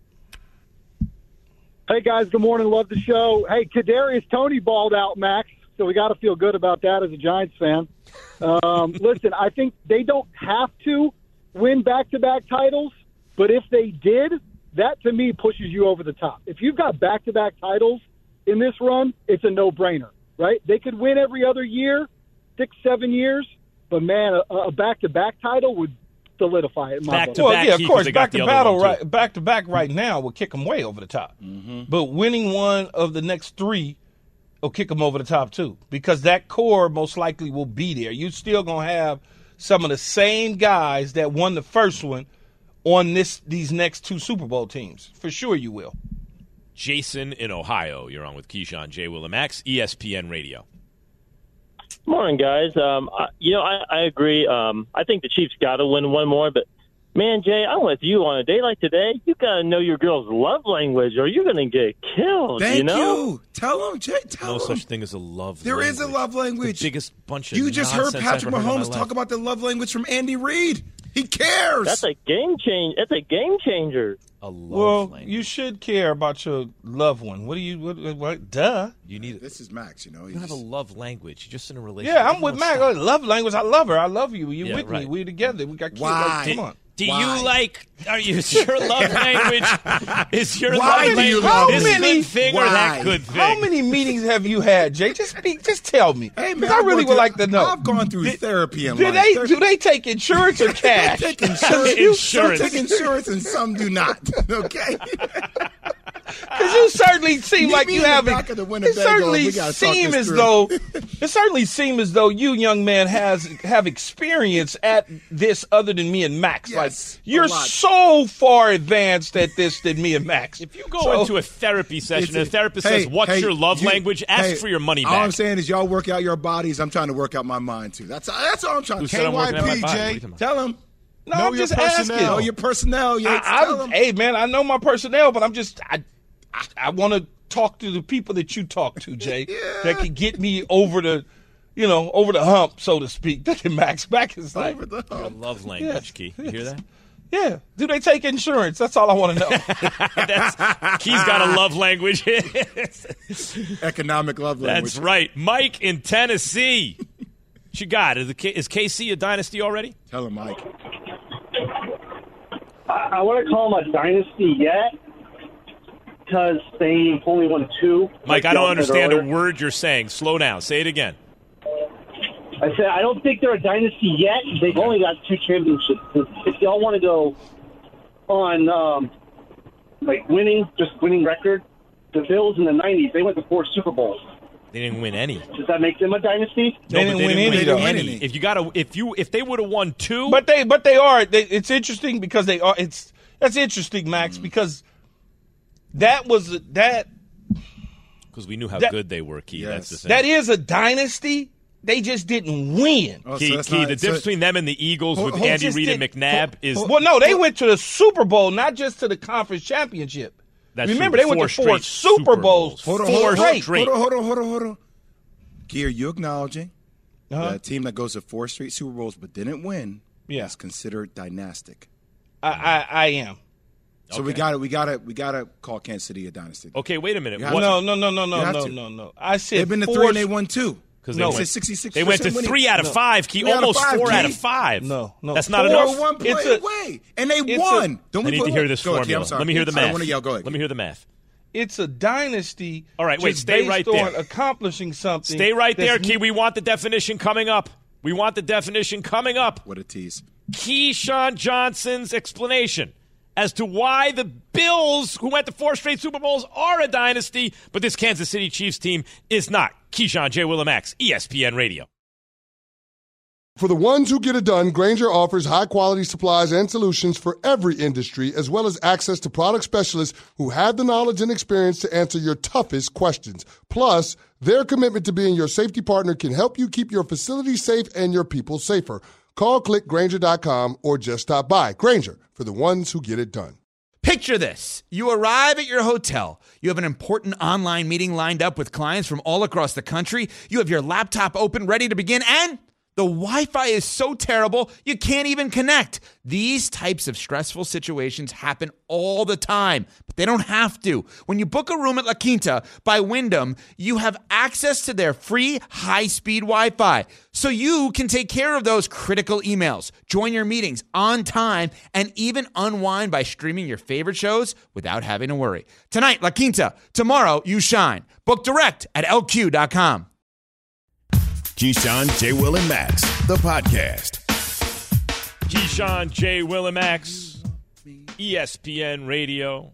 [SPEAKER 10] Hey, guys, good morning. Love the show. Hey, Kadarius Toney balled out, Max, so we got to feel good about that as a Giants fan. Um, listen, I think they don't have to win back-to-back titles, but if they did, that, to me, pushes you over the top. If you've got back-to-back titles in this run, it's a no-brainer, right? They could win every other year, six, seven years, but, man, a, a back-to-back title would solidify it in my
[SPEAKER 7] Back
[SPEAKER 10] book.
[SPEAKER 7] to
[SPEAKER 5] Well,
[SPEAKER 7] back,
[SPEAKER 5] yeah, of
[SPEAKER 7] Keith,
[SPEAKER 5] course,
[SPEAKER 7] they got
[SPEAKER 5] back
[SPEAKER 7] the
[SPEAKER 5] to
[SPEAKER 7] other
[SPEAKER 5] battle,
[SPEAKER 7] one, too.
[SPEAKER 5] right? Back to back right now will kick them way over the top.
[SPEAKER 7] Mm-hmm.
[SPEAKER 5] But winning one of the next three will kick them over the top too, because that core most likely will be there. You're still gonna have some of the same guys that won the first one on this these next two Super Bowl teams. For sure, you will.
[SPEAKER 7] Jason in Ohio. You're on with Keyshawn, J. Will, and Max, E S P N Radio.
[SPEAKER 9] Morning, guys. Um, I, you know, I, I agree. Um, I think the Chiefs got to win one more, but man, Jay, I'm with you on a day like today. You got to know your girl's love language, or you're going to get killed.
[SPEAKER 8] Thank
[SPEAKER 9] you know?
[SPEAKER 8] you. Tell them, Jay. Tell
[SPEAKER 7] No
[SPEAKER 8] them.
[SPEAKER 7] such thing as a love
[SPEAKER 8] There
[SPEAKER 7] language.
[SPEAKER 8] is a love language.
[SPEAKER 7] The biggest bunch of
[SPEAKER 8] You just heard
[SPEAKER 7] nonsense I've
[SPEAKER 8] Patrick
[SPEAKER 7] ever heard in my
[SPEAKER 8] Mahomes
[SPEAKER 7] life.
[SPEAKER 8] talk about the love language from Andy Reid. He cares.
[SPEAKER 9] That's a game change. That's a game changer.
[SPEAKER 7] A love
[SPEAKER 5] Well,
[SPEAKER 7] language.
[SPEAKER 5] you should care about your loved one. What do you? What? what duh.
[SPEAKER 7] You need it.
[SPEAKER 8] This is Max, you know.
[SPEAKER 7] You don't have a love language. You're just in a relationship.
[SPEAKER 5] Yeah, I'm
[SPEAKER 7] Come
[SPEAKER 5] with
[SPEAKER 7] on,
[SPEAKER 5] Mac.
[SPEAKER 7] stop.
[SPEAKER 5] Love language. I love her. I love you. You
[SPEAKER 7] Yeah,
[SPEAKER 5] with
[SPEAKER 7] right.
[SPEAKER 5] me. We together. We got kids.
[SPEAKER 8] Why?
[SPEAKER 5] Like, come on.
[SPEAKER 7] Do
[SPEAKER 8] Why?
[SPEAKER 7] you like? Are you is your love language? Is your
[SPEAKER 8] Why
[SPEAKER 7] love
[SPEAKER 8] do you
[SPEAKER 7] language
[SPEAKER 8] love
[SPEAKER 7] this
[SPEAKER 5] me?
[SPEAKER 7] good thing or that
[SPEAKER 8] Why?
[SPEAKER 7] good thing?
[SPEAKER 5] How many meetings have you had, Jay? Just speak, just tell me.
[SPEAKER 8] Hey,
[SPEAKER 5] 'Cause
[SPEAKER 8] man,
[SPEAKER 5] I
[SPEAKER 8] I've
[SPEAKER 5] really
[SPEAKER 8] gone
[SPEAKER 5] would
[SPEAKER 8] through-
[SPEAKER 5] like to know.
[SPEAKER 8] I've gone through
[SPEAKER 5] Did-
[SPEAKER 8] therapy in
[SPEAKER 5] Do
[SPEAKER 8] life.
[SPEAKER 5] they
[SPEAKER 8] There-
[SPEAKER 5] do they take insurance or cash?
[SPEAKER 8] They take insurance.
[SPEAKER 5] You-
[SPEAKER 8] Some take insurance and some do not. Okay.
[SPEAKER 5] Because you certainly seem
[SPEAKER 8] Meet
[SPEAKER 5] like
[SPEAKER 8] me
[SPEAKER 5] you
[SPEAKER 8] in the
[SPEAKER 5] have.
[SPEAKER 8] back of the
[SPEAKER 5] It
[SPEAKER 8] Winnebago.
[SPEAKER 5] certainly
[SPEAKER 8] We gotta talk
[SPEAKER 5] seem
[SPEAKER 8] this
[SPEAKER 5] as
[SPEAKER 8] through.
[SPEAKER 5] though it certainly seem as though you, young man, has have experience at this other than me and Max.
[SPEAKER 8] Yes,
[SPEAKER 5] like
[SPEAKER 8] a
[SPEAKER 5] you're
[SPEAKER 8] lot.
[SPEAKER 5] so far advanced at this than me and Max.
[SPEAKER 7] If you go
[SPEAKER 5] So-
[SPEAKER 7] into a therapy session and
[SPEAKER 8] It's-
[SPEAKER 7] the therapist
[SPEAKER 8] hey,
[SPEAKER 7] says, "What's
[SPEAKER 8] hey,
[SPEAKER 7] your love
[SPEAKER 8] you-
[SPEAKER 7] language?" Ask
[SPEAKER 8] hey,
[SPEAKER 7] for your money
[SPEAKER 8] All I'm
[SPEAKER 7] back.
[SPEAKER 8] saying is y'all work out your bodies. I'm trying to work out my mind too. That's that's all I'm trying
[SPEAKER 7] Who
[SPEAKER 8] to
[SPEAKER 7] said I'm working out my body? What are you
[SPEAKER 8] Jay,
[SPEAKER 7] talking about?
[SPEAKER 8] tell him.
[SPEAKER 5] no,
[SPEAKER 8] know
[SPEAKER 5] I'm
[SPEAKER 8] your
[SPEAKER 5] just
[SPEAKER 8] personnel.
[SPEAKER 5] asking.
[SPEAKER 8] Know your personnel. Yeah,
[SPEAKER 5] I,
[SPEAKER 8] tell
[SPEAKER 5] I'm,
[SPEAKER 8] him.
[SPEAKER 5] hey man, I know my personnel, but I'm just I I, I want to talk to the people that you talk to, Jay,
[SPEAKER 8] Yeah.
[SPEAKER 5] that can get me over the, you know, over the hump, so to speak. Look at Max. Max is like,
[SPEAKER 8] Over the
[SPEAKER 7] Your
[SPEAKER 8] hump.
[SPEAKER 7] love language,
[SPEAKER 5] Yes.
[SPEAKER 7] Key. You hear that?
[SPEAKER 5] yeah. Do they take insurance? That's all I want to know.
[SPEAKER 7] That's, Key's got a love language.
[SPEAKER 8] Economic love language.
[SPEAKER 7] That's right. Mike in Tennessee. What you got? Is, the, K- is K C a dynasty already?
[SPEAKER 8] Tell him, Mike.
[SPEAKER 11] I, I want to call them a dynasty yet because they only won two.
[SPEAKER 7] Mike,
[SPEAKER 11] like
[SPEAKER 7] I don't
[SPEAKER 11] y'all said
[SPEAKER 7] understand a
[SPEAKER 11] earlier.
[SPEAKER 7] word you're saying. Slow down. Say it again.
[SPEAKER 11] I said I don't think they're a dynasty yet. They've only got two championships. If, if y'all want to go on um, like winning, just winning record, the Bills in the nineties, they went to four Super Bowls.
[SPEAKER 7] They didn't win any.
[SPEAKER 11] Does that make them a dynasty?
[SPEAKER 5] They
[SPEAKER 7] No, but
[SPEAKER 5] didn't win any,
[SPEAKER 7] win
[SPEAKER 5] though.
[SPEAKER 8] any.
[SPEAKER 7] If you got to, if you, if they would have won two,
[SPEAKER 5] But they, but they are. They, it's interesting because they are. It's that's interesting, Max, because that was a- that
[SPEAKER 7] because we knew how
[SPEAKER 5] that-
[SPEAKER 7] good they were, Key.
[SPEAKER 8] Yes.
[SPEAKER 7] That's the thing.
[SPEAKER 5] that is a dynasty. They just didn't win.
[SPEAKER 8] Oh, so
[SPEAKER 7] Key,
[SPEAKER 8] that's
[SPEAKER 7] Key
[SPEAKER 8] not-
[SPEAKER 7] the
[SPEAKER 8] so-
[SPEAKER 7] difference between them and the Eagles
[SPEAKER 8] Hold-
[SPEAKER 7] with
[SPEAKER 8] hold-
[SPEAKER 7] Andy
[SPEAKER 5] just
[SPEAKER 7] Reid and
[SPEAKER 5] did-
[SPEAKER 7] McNabb is
[SPEAKER 5] Well, no, they went to the Super Bowl, not just to the conference championship.
[SPEAKER 7] That's
[SPEAKER 5] Remember,
[SPEAKER 7] true.
[SPEAKER 5] they went
[SPEAKER 7] Four
[SPEAKER 5] to four
[SPEAKER 7] straight
[SPEAKER 5] Super
[SPEAKER 7] Super
[SPEAKER 5] Bowls.
[SPEAKER 7] Bowls.
[SPEAKER 8] Hold on,
[SPEAKER 5] Four
[SPEAKER 8] hold on,
[SPEAKER 5] straight.
[SPEAKER 7] straight.
[SPEAKER 8] Hold on, hold on, hold on, hold on. Key, are you acknowledging
[SPEAKER 5] Uh-huh.
[SPEAKER 8] that a team that goes to four straight Super Bowls but didn't win
[SPEAKER 5] Yeah.
[SPEAKER 8] is considered dynastic?
[SPEAKER 5] I, I, I am.
[SPEAKER 8] So we got to we got to we got to call Kansas City a dynasty.
[SPEAKER 7] okay. Wait a minute.
[SPEAKER 8] You have
[SPEAKER 7] What-
[SPEAKER 5] No, no, no, no,
[SPEAKER 8] You
[SPEAKER 5] no,
[SPEAKER 8] have
[SPEAKER 5] no,
[SPEAKER 8] to.
[SPEAKER 5] no, no. I said
[SPEAKER 8] They've been to
[SPEAKER 5] four
[SPEAKER 8] three and they won two.
[SPEAKER 7] Because
[SPEAKER 5] No.
[SPEAKER 7] they went,
[SPEAKER 8] sixty-six
[SPEAKER 7] they went to
[SPEAKER 8] winning.
[SPEAKER 7] three out of
[SPEAKER 5] No.
[SPEAKER 7] five, Key.
[SPEAKER 8] Three out of
[SPEAKER 7] Almost
[SPEAKER 8] five,
[SPEAKER 7] four out
[SPEAKER 8] Key.
[SPEAKER 7] of five.
[SPEAKER 5] No, no.
[SPEAKER 7] That's not
[SPEAKER 5] Four,
[SPEAKER 7] enough.
[SPEAKER 8] One play
[SPEAKER 5] It's a-
[SPEAKER 8] away, and they
[SPEAKER 5] it's
[SPEAKER 8] won.
[SPEAKER 5] a-
[SPEAKER 8] Don't
[SPEAKER 7] I
[SPEAKER 8] we
[SPEAKER 7] need
[SPEAKER 8] put
[SPEAKER 7] to
[SPEAKER 8] one-
[SPEAKER 7] hear this
[SPEAKER 8] Go ahead, Key,
[SPEAKER 7] formula.
[SPEAKER 8] I'm sorry.
[SPEAKER 7] Let me hear the
[SPEAKER 8] I
[SPEAKER 7] math.
[SPEAKER 8] don't wanna yell. Go ahead.
[SPEAKER 7] Let me hear the math.
[SPEAKER 5] It's a dynasty.
[SPEAKER 7] All right, wait,
[SPEAKER 5] just
[SPEAKER 7] stay
[SPEAKER 5] based
[SPEAKER 7] right
[SPEAKER 5] on
[SPEAKER 7] there.
[SPEAKER 5] accomplishing something.
[SPEAKER 7] Stay right there,
[SPEAKER 5] that's-
[SPEAKER 7] Key. We want the definition coming up. We want the definition coming up.
[SPEAKER 8] What a tease.
[SPEAKER 7] Keyshawn Johnson's explanation as to why the Bills, who went to four straight Super Bowls, are a dynasty, but this Kansas City Chiefs team is not. Keyshawn J. Willimax, E S P N Radio.
[SPEAKER 12] For the ones who get it done, Grainger offers high-quality supplies and solutions for every industry, as well as access to product specialists who have the knowledge and experience to answer your toughest questions. Plus, their commitment to being your safety partner can help you keep your facility safe and your people safer. Call click Grainger dot com or just stop by. Grainger, for the ones who get it done.
[SPEAKER 13] Picture this. You arrive at your hotel. You have an important online meeting lined up with clients from all across the country. You have your laptop open, ready to begin, and the Wi-Fi is so terrible, you can't even connect. These types of stressful situations happen all the time, but they don't have to. When you book a room at La Quinta by Wyndham, you have access to their free high-speed Wi-Fi, so you can take care of those critical emails, join your meetings on time, and even unwind by streaming your favorite shows without having to worry. Tonight, La Quinta. Tomorrow, you shine. Book direct at L Q dot com.
[SPEAKER 6] Keyshawn, J. Will, and Max, the podcast.
[SPEAKER 7] Keyshawn J. Willimax, E S P N Radio.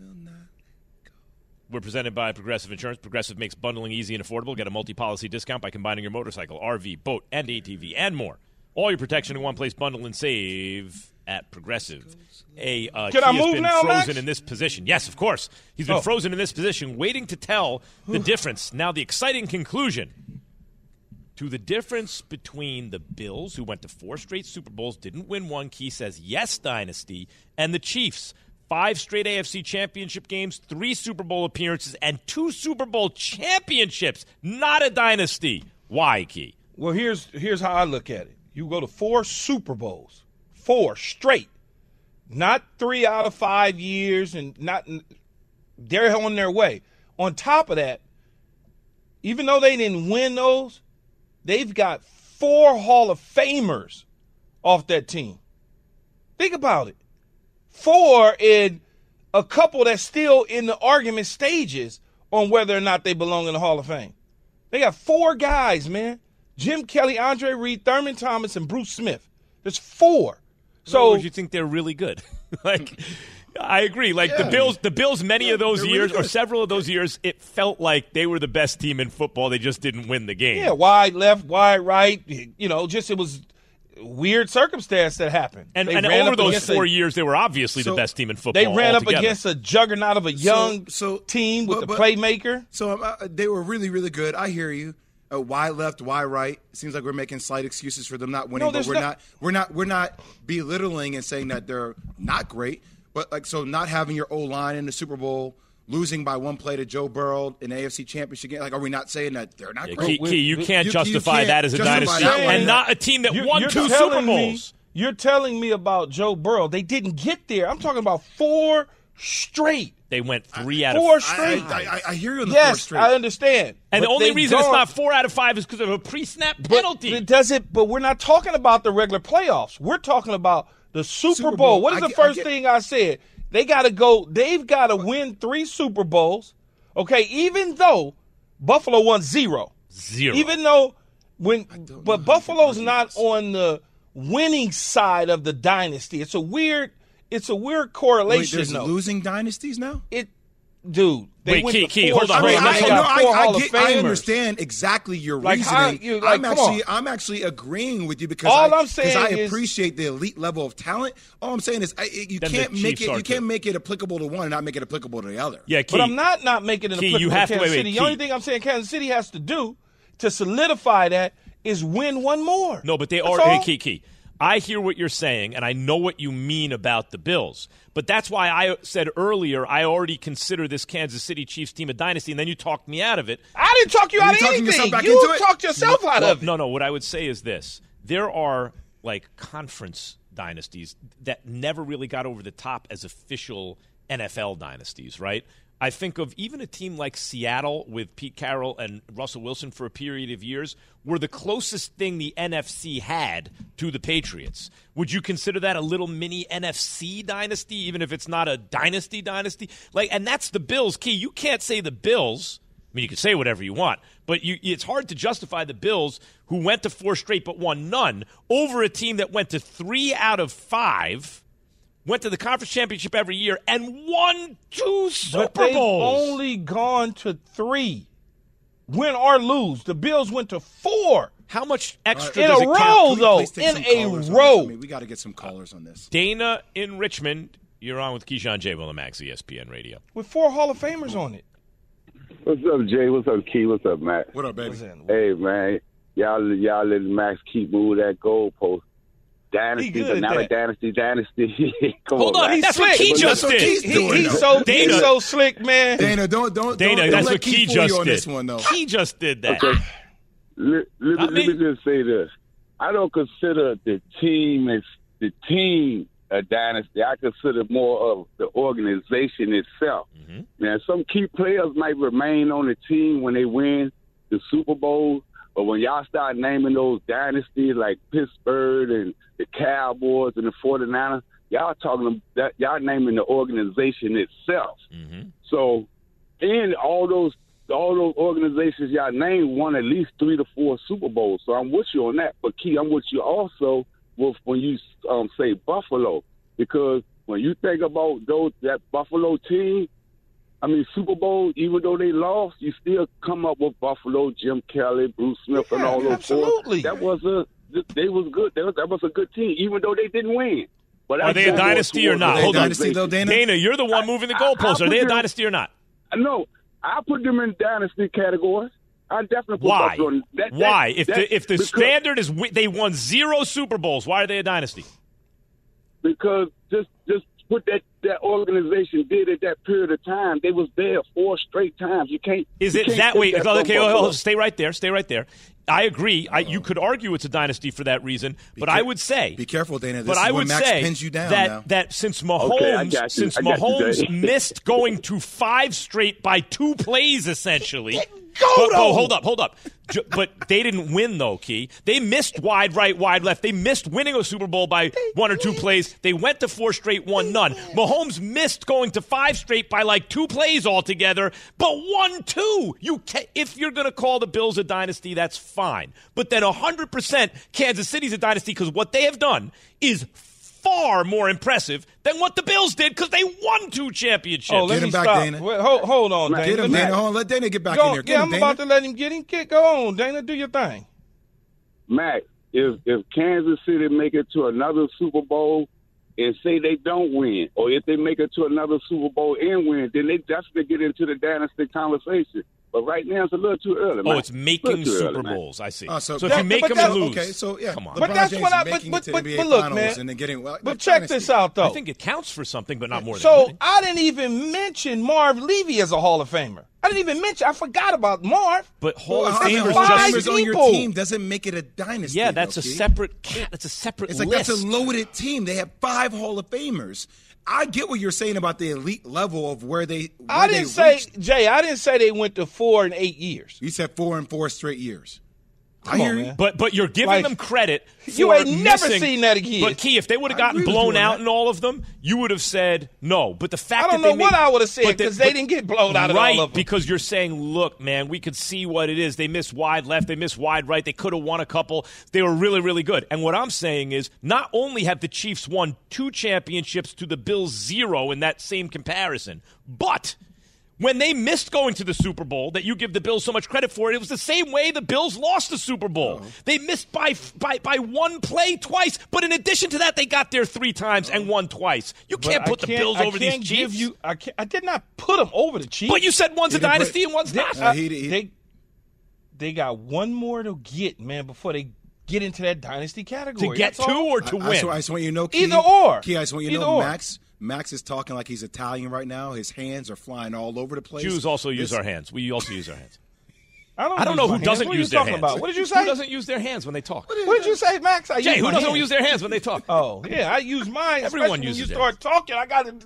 [SPEAKER 7] We're presented by Progressive Insurance. Progressive makes bundling easy and affordable. Get a multi-policy discount by combining your motorcycle, R V, boat, and A T V, and more. All your protection in one place. Bundle and save at Progressive. A uh,
[SPEAKER 5] Can I
[SPEAKER 7] Key has
[SPEAKER 5] move
[SPEAKER 7] been
[SPEAKER 5] now,
[SPEAKER 7] frozen
[SPEAKER 5] Max?
[SPEAKER 7] in this position. Yes, of course. He's been
[SPEAKER 5] Oh.
[SPEAKER 7] frozen in this position, waiting to tell the difference. Now, the exciting conclusion to the difference between the Bills, who went to four straight Super Bowls, didn't win one, Key says yes, dynasty, and the Chiefs, five straight A F C championship games, three Super Bowl appearances, and two Super Bowl championships, not a dynasty. Why, Key?
[SPEAKER 5] Well, here's here's how I look at it. You go to four Super Bowls, four straight, not three out of five years, and not they're on their way. On top of that, even though they didn't win those, they've got four Hall of Famers off that team. Think about it. Four in a couple that's still in the argument stages on whether or not they belong in the Hall of Fame. They got four guys, man. Jim Kelly, Andre Reed, Thurman Thomas, and Bruce Smith. There's four. So
[SPEAKER 7] would you think they're really good? Like, I agree. Like
[SPEAKER 8] Yeah.
[SPEAKER 7] the Bills, the Bills, many
[SPEAKER 8] Yeah,
[SPEAKER 7] of those
[SPEAKER 8] they're
[SPEAKER 7] years
[SPEAKER 8] really
[SPEAKER 7] or
[SPEAKER 8] good.
[SPEAKER 7] several of those years, it felt like they were the best team in football. They just didn't win the game.
[SPEAKER 5] yeah, wide left, wide right. You know, just it was weird circumstance that happened.
[SPEAKER 7] And,
[SPEAKER 5] They
[SPEAKER 7] and
[SPEAKER 5] ran
[SPEAKER 7] over
[SPEAKER 5] up
[SPEAKER 7] those
[SPEAKER 5] against
[SPEAKER 7] four
[SPEAKER 5] a-
[SPEAKER 7] years, they were obviously
[SPEAKER 8] So,
[SPEAKER 7] the best team in football.
[SPEAKER 5] They ran up
[SPEAKER 7] altogether.
[SPEAKER 5] against a juggernaut of a young
[SPEAKER 8] so,
[SPEAKER 5] team with
[SPEAKER 8] but-
[SPEAKER 5] the
[SPEAKER 8] but-
[SPEAKER 5] playmaker.
[SPEAKER 8] So um, uh, they were really, really good. I hear you. Uh, why left? Why right? It seems like we're making slight excuses for them not winning,
[SPEAKER 5] No,
[SPEAKER 8] but
[SPEAKER 5] there's
[SPEAKER 8] we're
[SPEAKER 5] no-
[SPEAKER 8] not. We're not. We're not belittling and saying that they're not great. But like, so not having your O line in the Super Bowl, losing by one play to Joe Burrow in the A F C Championship game. Like, are we not saying that they're not
[SPEAKER 7] Yeah,
[SPEAKER 8] great?
[SPEAKER 7] Key, Key, you can't
[SPEAKER 8] you
[SPEAKER 7] justify
[SPEAKER 8] can't
[SPEAKER 7] that as a
[SPEAKER 8] justify
[SPEAKER 7] dynasty,
[SPEAKER 8] that one.
[SPEAKER 7] and not a team that
[SPEAKER 5] You're-
[SPEAKER 7] won
[SPEAKER 5] you're
[SPEAKER 7] two
[SPEAKER 5] telling
[SPEAKER 7] Super
[SPEAKER 5] me-
[SPEAKER 7] Bowls.
[SPEAKER 5] You're telling me about Joe Burrow. They didn't get there. I'm talking about four straight.
[SPEAKER 7] They went three out
[SPEAKER 5] Four
[SPEAKER 7] of
[SPEAKER 5] straight.
[SPEAKER 8] I, I, I hear you on the
[SPEAKER 5] yes,
[SPEAKER 8] four straight.
[SPEAKER 5] I understand.
[SPEAKER 7] And
[SPEAKER 5] But
[SPEAKER 7] the only
[SPEAKER 5] they've
[SPEAKER 7] reason it's
[SPEAKER 5] gone-
[SPEAKER 7] not four out of five is because of a pre-snap
[SPEAKER 5] but
[SPEAKER 7] penalty.
[SPEAKER 5] It doesn't. But we're not talking about the regular playoffs. We're talking about the Super,
[SPEAKER 8] Super
[SPEAKER 5] Bowl.
[SPEAKER 8] Bowl.
[SPEAKER 5] What is
[SPEAKER 8] I
[SPEAKER 5] the
[SPEAKER 8] get- I
[SPEAKER 5] first
[SPEAKER 8] get-
[SPEAKER 5] thing I said? They got to go. They've got to win three Super Bowls. Okay, even though Buffalo won zero.
[SPEAKER 7] Zero.
[SPEAKER 5] Even though when,
[SPEAKER 8] know
[SPEAKER 5] but
[SPEAKER 8] how
[SPEAKER 5] Buffalo's
[SPEAKER 8] you can
[SPEAKER 5] not
[SPEAKER 8] argue this.
[SPEAKER 5] on the winning side of the dynasty. It's a weird. It's a weird
[SPEAKER 8] Wait,
[SPEAKER 5] correlation.
[SPEAKER 8] there's
[SPEAKER 5] though.
[SPEAKER 8] losing dynasties now.
[SPEAKER 5] It, dude. They
[SPEAKER 7] Wait,
[SPEAKER 5] went
[SPEAKER 7] Key,
[SPEAKER 5] to
[SPEAKER 7] Key,
[SPEAKER 5] four
[SPEAKER 7] hold on,
[SPEAKER 8] I mean,
[SPEAKER 7] hold on,
[SPEAKER 5] straight.
[SPEAKER 8] I,
[SPEAKER 5] They
[SPEAKER 8] no,
[SPEAKER 5] got
[SPEAKER 8] I,
[SPEAKER 5] four
[SPEAKER 8] I,
[SPEAKER 5] Hall of
[SPEAKER 8] get, I
[SPEAKER 5] Famers.
[SPEAKER 8] understand exactly your
[SPEAKER 5] Like, how-
[SPEAKER 8] reasoning.
[SPEAKER 5] you- like,
[SPEAKER 8] I'm
[SPEAKER 5] come
[SPEAKER 8] actually,
[SPEAKER 5] on.
[SPEAKER 8] I'm actually agreeing with you because
[SPEAKER 5] All
[SPEAKER 8] I,
[SPEAKER 5] I'm saying
[SPEAKER 8] because I
[SPEAKER 5] is-
[SPEAKER 8] appreciate the elite level of talent. All I'm saying is, I, you
[SPEAKER 7] Then the
[SPEAKER 8] can't make
[SPEAKER 7] Chiefs
[SPEAKER 8] it,
[SPEAKER 7] are
[SPEAKER 8] you can't
[SPEAKER 7] too.
[SPEAKER 8] make it applicable to one and not make it applicable to the other.
[SPEAKER 7] yeah, Key.
[SPEAKER 5] But I'm not not making it
[SPEAKER 7] Key,
[SPEAKER 5] applicable
[SPEAKER 7] you have
[SPEAKER 5] to
[SPEAKER 7] to-
[SPEAKER 5] Kansas
[SPEAKER 7] wait, wait,
[SPEAKER 5] City.
[SPEAKER 7] Key.
[SPEAKER 5] The only thing I'm saying Kansas City has to do to solidify that is win one more.
[SPEAKER 7] No, but they
[SPEAKER 5] That's
[SPEAKER 7] are. Hey,
[SPEAKER 5] all.
[SPEAKER 7] Key, Key. I hear what you're saying, and I know what you mean about the Bills. But that's why I said earlier I already consider this Kansas City Chiefs team a dynasty, and then you talked me out of it.
[SPEAKER 5] I didn't talk you
[SPEAKER 8] Are
[SPEAKER 5] out
[SPEAKER 8] you
[SPEAKER 5] of
[SPEAKER 8] talking yourself
[SPEAKER 5] anything.
[SPEAKER 8] back
[SPEAKER 5] You
[SPEAKER 8] into it?
[SPEAKER 5] talked yourself out
[SPEAKER 7] Well,
[SPEAKER 5] of it.
[SPEAKER 7] no, no. What I would say is this: there are like conference dynasties that never really got over the top as official N F L dynasties, right? I think of even a team like Seattle with Pete Carroll and Russell Wilson for a period of years were the closest thing the N F C had to the Patriots. Would you consider that a little mini N F C dynasty, even if it's not a dynasty dynasty? Like, and that's the Bills. Key, you can't say the Bills. I mean, you can say whatever you want, but you, it's hard to justify the Bills, who went to four straight but won none, over a team that went to three out of five, went to the conference championship every year, and won two Super
[SPEAKER 5] But they've
[SPEAKER 7] Bowls.
[SPEAKER 5] only gone to three. Win or lose. The Bills went to four.
[SPEAKER 7] How much extra
[SPEAKER 5] In
[SPEAKER 7] does
[SPEAKER 5] a
[SPEAKER 7] it
[SPEAKER 5] row,
[SPEAKER 7] count?
[SPEAKER 8] Can we
[SPEAKER 5] though.
[SPEAKER 8] please take
[SPEAKER 5] In
[SPEAKER 8] some
[SPEAKER 5] a
[SPEAKER 8] callers on this?
[SPEAKER 5] row.
[SPEAKER 8] I mean, we got to get some callers on this.
[SPEAKER 7] Dana in Richmond, you're on with Keyshawn J. Willimax, E S P N Radio.
[SPEAKER 5] With four Hall of Famers on it.
[SPEAKER 14] What's up, Jay? What's up, Key? What's up, Matt?
[SPEAKER 8] What up, baby?
[SPEAKER 5] What's that?
[SPEAKER 14] Hey, man. Y'all, y'all let Max keep moving that goalpost.
[SPEAKER 5] He
[SPEAKER 14] Dynasty,
[SPEAKER 5] good
[SPEAKER 14] but
[SPEAKER 5] at
[SPEAKER 14] not a
[SPEAKER 5] that.
[SPEAKER 14] dynasty, dynasty. Come
[SPEAKER 7] Hold
[SPEAKER 14] on,
[SPEAKER 7] on,
[SPEAKER 14] Max.
[SPEAKER 7] that's what Key
[SPEAKER 5] slick.
[SPEAKER 7] just
[SPEAKER 8] That's what
[SPEAKER 7] did.
[SPEAKER 8] Keith's
[SPEAKER 5] He,
[SPEAKER 8] doing.
[SPEAKER 5] he's so
[SPEAKER 7] Dana.
[SPEAKER 5] he's so slick, man.
[SPEAKER 8] Dana, don't don't
[SPEAKER 7] Dana,
[SPEAKER 8] don't,
[SPEAKER 7] that's
[SPEAKER 8] don't
[SPEAKER 7] what
[SPEAKER 8] let Keith
[SPEAKER 7] Key
[SPEAKER 8] fool
[SPEAKER 7] just
[SPEAKER 8] you on
[SPEAKER 7] did.
[SPEAKER 8] this one though.
[SPEAKER 7] Key just did that.
[SPEAKER 14] Okay. Let, let,
[SPEAKER 7] Not
[SPEAKER 14] me, let
[SPEAKER 7] me.
[SPEAKER 14] me just say this. I don't consider the team as the team a dynasty. I consider more of the organization itself.
[SPEAKER 7] Mm-hmm.
[SPEAKER 14] Now, some key players might remain on the team when they win the Super Bowl, but when y'all start naming those dynasties like Pittsburgh and the Cowboys and the forty-niners, y'all talking that y'all naming the organization itself.
[SPEAKER 7] Mm-hmm.
[SPEAKER 14] So, and all those all those organizations y'all named won at least three to four Super Bowls. So I'm with you on that. But Key, I'm with you also with when you um, say Buffalo, because when you think about those that Buffalo team, I mean Super Bowl, even though they lost, you still come up with Buffalo, Jim Kelly, Bruce Smith, and
[SPEAKER 5] Yeah,
[SPEAKER 14] all those
[SPEAKER 5] absolutely.
[SPEAKER 14] four. That was a they was good. That was, that was a good team, even though they didn't win. But
[SPEAKER 7] Are
[SPEAKER 14] I
[SPEAKER 7] they a
[SPEAKER 14] still go
[SPEAKER 7] dynasty or
[SPEAKER 14] towards
[SPEAKER 7] not?
[SPEAKER 14] the
[SPEAKER 8] Are they a
[SPEAKER 7] Hold on.
[SPEAKER 8] dynasty though, Dana?
[SPEAKER 7] Dana, you're the one moving the goalposts.
[SPEAKER 14] I- I
[SPEAKER 7] Are they a
[SPEAKER 14] put them-
[SPEAKER 7] dynasty or not?
[SPEAKER 14] No, I put them in dynasty categories. I definitely put
[SPEAKER 7] Why?
[SPEAKER 14] Buffalo in that, that,
[SPEAKER 7] Why? If
[SPEAKER 14] that-
[SPEAKER 7] the if the
[SPEAKER 14] because,
[SPEAKER 7] standard is wi- they won zero Super Bowls, why are they a dynasty?
[SPEAKER 14] because just just what that that organization did at that period of time, they was there four straight times. You can't.
[SPEAKER 7] Is
[SPEAKER 14] you
[SPEAKER 7] it
[SPEAKER 14] can't
[SPEAKER 7] that
[SPEAKER 14] take
[SPEAKER 7] way?
[SPEAKER 14] that from
[SPEAKER 7] Okay, hold-
[SPEAKER 14] Buffalo.
[SPEAKER 7] hold- stay right there. Stay right there. I agree. I, you could argue it's a dynasty for that reason, but I would say,
[SPEAKER 8] Be careful, Dana. This
[SPEAKER 7] but
[SPEAKER 8] is
[SPEAKER 7] I
[SPEAKER 8] when
[SPEAKER 7] would
[SPEAKER 8] Max
[SPEAKER 7] say
[SPEAKER 8] pins you down
[SPEAKER 7] that
[SPEAKER 8] now.
[SPEAKER 7] that since Mahomes
[SPEAKER 14] Okay, I got you.
[SPEAKER 7] since
[SPEAKER 14] I got you,
[SPEAKER 7] Mahomes
[SPEAKER 14] Jay.
[SPEAKER 7] missed going to five straight by two plays essentially,
[SPEAKER 5] go,
[SPEAKER 7] but,
[SPEAKER 5] though.
[SPEAKER 7] Oh, hold up, hold up. J- but they didn't win, though, Key. They missed wide right, wide left. They missed winning a Super Bowl by one or two plays. They went to four straight, won none. Mahomes missed going to five straight by like two plays altogether, but won two. You ca- if you're going to call the Bills a dynasty, that's fine. But then one hundred percent Kansas City's a dynasty because what they have done is far more impressive than what the Bills did because they won two championships.
[SPEAKER 5] Oh, let
[SPEAKER 8] Get
[SPEAKER 5] me
[SPEAKER 8] him back,
[SPEAKER 5] stop.
[SPEAKER 8] Dana.
[SPEAKER 5] Wait, hold, hold on, Dana.
[SPEAKER 8] Get him,
[SPEAKER 5] Let me-
[SPEAKER 8] Dana. Hold on, let Dana get back
[SPEAKER 5] Go-
[SPEAKER 8] in there. Get
[SPEAKER 5] yeah,
[SPEAKER 8] him,
[SPEAKER 5] I'm
[SPEAKER 8] Dana.
[SPEAKER 5] about to let him get in. Get, go on, Dana. Do your thing.
[SPEAKER 14] Mac, if if Kansas City make it to another Super Bowl and say they don't win, or if they make it to another Super Bowl and win, then they definitely get into the dynasty conversation. But right now, it's a little too early.
[SPEAKER 7] Oh,
[SPEAKER 14] Mac.
[SPEAKER 7] it's
[SPEAKER 14] A
[SPEAKER 7] making
[SPEAKER 14] little too
[SPEAKER 7] Super
[SPEAKER 14] early, man.
[SPEAKER 7] Bowls. I see.
[SPEAKER 8] Oh, so
[SPEAKER 7] so if
[SPEAKER 8] that-
[SPEAKER 7] you make
[SPEAKER 5] but
[SPEAKER 7] them
[SPEAKER 5] that-
[SPEAKER 7] and lose,
[SPEAKER 8] Okay, so yeah,
[SPEAKER 7] come on.
[SPEAKER 5] But
[SPEAKER 8] LeBron
[SPEAKER 5] that's
[SPEAKER 8] James
[SPEAKER 5] what I-
[SPEAKER 8] is
[SPEAKER 5] but-
[SPEAKER 8] making
[SPEAKER 5] but-
[SPEAKER 8] it to
[SPEAKER 5] but-
[SPEAKER 8] the N B A
[SPEAKER 5] but look,
[SPEAKER 8] Finals
[SPEAKER 5] man.
[SPEAKER 8] and then getting well,
[SPEAKER 5] But
[SPEAKER 8] that's
[SPEAKER 5] check
[SPEAKER 8] dynasty.
[SPEAKER 5] this out, though.
[SPEAKER 7] I think it counts for something, but not more than
[SPEAKER 5] So
[SPEAKER 7] winning.
[SPEAKER 5] I didn't even mention Marv Levy as a Hall of Famer. I didn't even mention. I forgot about Marv.
[SPEAKER 7] But Hall
[SPEAKER 8] Well,
[SPEAKER 7] of
[SPEAKER 8] having
[SPEAKER 7] Famers
[SPEAKER 8] Hall of
[SPEAKER 5] five
[SPEAKER 7] just
[SPEAKER 8] Famers on your
[SPEAKER 5] people.
[SPEAKER 8] team doesn't make it a dynasty.
[SPEAKER 7] yeah, that's a
[SPEAKER 8] though, Keith.
[SPEAKER 7] separate. cat- That's a separate
[SPEAKER 8] It's like
[SPEAKER 7] list.
[SPEAKER 8] that's a loaded team. They have five Hall of Famers. I get what you're saying about the elite level of where they. Where
[SPEAKER 5] I didn't
[SPEAKER 8] they
[SPEAKER 5] say
[SPEAKER 8] reached.
[SPEAKER 5] Jay. I didn't say they went to four and eight years.
[SPEAKER 8] You said four and four straight years.
[SPEAKER 5] Come
[SPEAKER 8] I
[SPEAKER 5] on,
[SPEAKER 8] hear you.
[SPEAKER 5] man.
[SPEAKER 7] But but you're giving
[SPEAKER 5] Like,
[SPEAKER 7] them credit.
[SPEAKER 5] you
[SPEAKER 7] for
[SPEAKER 5] ain't never
[SPEAKER 7] missing-
[SPEAKER 5] seen that again.
[SPEAKER 7] But Key, if they would have
[SPEAKER 8] I
[SPEAKER 7] gotten
[SPEAKER 8] agree with
[SPEAKER 7] blown
[SPEAKER 8] you on
[SPEAKER 7] out
[SPEAKER 8] that.
[SPEAKER 7] in all of them, you would have said no. But the fact
[SPEAKER 5] I don't
[SPEAKER 7] that
[SPEAKER 5] know
[SPEAKER 7] they
[SPEAKER 5] what
[SPEAKER 7] made-
[SPEAKER 5] I would have said
[SPEAKER 7] but the-
[SPEAKER 5] because they
[SPEAKER 7] but-
[SPEAKER 5] didn't get blown out of
[SPEAKER 7] right,
[SPEAKER 5] all of them.
[SPEAKER 7] because you're saying, look, man, we could see what it is. They missed wide left, they missed wide right. They could have won a couple. They were really, really good. And what I'm saying is, not only have the Chiefs won two championships to the Bills zero in that same comparison, but when they missed going to the Super Bowl, that you give the Bills so much credit for, it was the same way the Bills lost the Super Bowl.
[SPEAKER 8] Oh.
[SPEAKER 7] They missed by, by by one play twice, but in addition to that, they got there three times and won twice. You
[SPEAKER 5] But
[SPEAKER 7] can't
[SPEAKER 5] I
[SPEAKER 7] put the Bills
[SPEAKER 5] I
[SPEAKER 7] over
[SPEAKER 5] can't
[SPEAKER 7] these
[SPEAKER 5] give
[SPEAKER 7] Chiefs.
[SPEAKER 5] You, I, can't, I did not put them over the Chiefs.
[SPEAKER 7] But you said one's a
[SPEAKER 8] He didn't put-
[SPEAKER 7] dynasty and one's not.
[SPEAKER 8] Uh, he- he-
[SPEAKER 5] they they got one more to get, man, before they get into that dynasty category.
[SPEAKER 7] To get
[SPEAKER 5] That's
[SPEAKER 7] two
[SPEAKER 5] all.
[SPEAKER 7] or to
[SPEAKER 8] I, I,
[SPEAKER 7] win?
[SPEAKER 8] just, I just want you to know, Key,
[SPEAKER 5] Either or.
[SPEAKER 8] Key, I just want you to
[SPEAKER 5] Either
[SPEAKER 8] know,
[SPEAKER 5] or.
[SPEAKER 8] Max. Max is talking like he's Italian right now. His hands are flying all over the place.
[SPEAKER 7] Jews also use
[SPEAKER 8] This-
[SPEAKER 7] our hands. We also use our hands.
[SPEAKER 5] I don't,
[SPEAKER 7] I don't
[SPEAKER 5] use
[SPEAKER 7] know
[SPEAKER 5] my
[SPEAKER 7] who
[SPEAKER 5] hands.
[SPEAKER 7] doesn't
[SPEAKER 5] What are
[SPEAKER 7] use
[SPEAKER 5] you
[SPEAKER 7] their
[SPEAKER 5] talking
[SPEAKER 7] hands.
[SPEAKER 5] about? What did you
[SPEAKER 7] Who
[SPEAKER 5] say?
[SPEAKER 7] doesn't use their hands when they talk?
[SPEAKER 5] What did you say, Max? I
[SPEAKER 7] Jay,
[SPEAKER 5] use
[SPEAKER 7] who
[SPEAKER 5] my
[SPEAKER 7] doesn't
[SPEAKER 5] hands.
[SPEAKER 7] use their hands when they talk?
[SPEAKER 5] Oh, yeah, I use mine.
[SPEAKER 7] Everyone
[SPEAKER 5] especially
[SPEAKER 7] uses
[SPEAKER 5] when you
[SPEAKER 7] theirs.
[SPEAKER 5] start talking, I got to.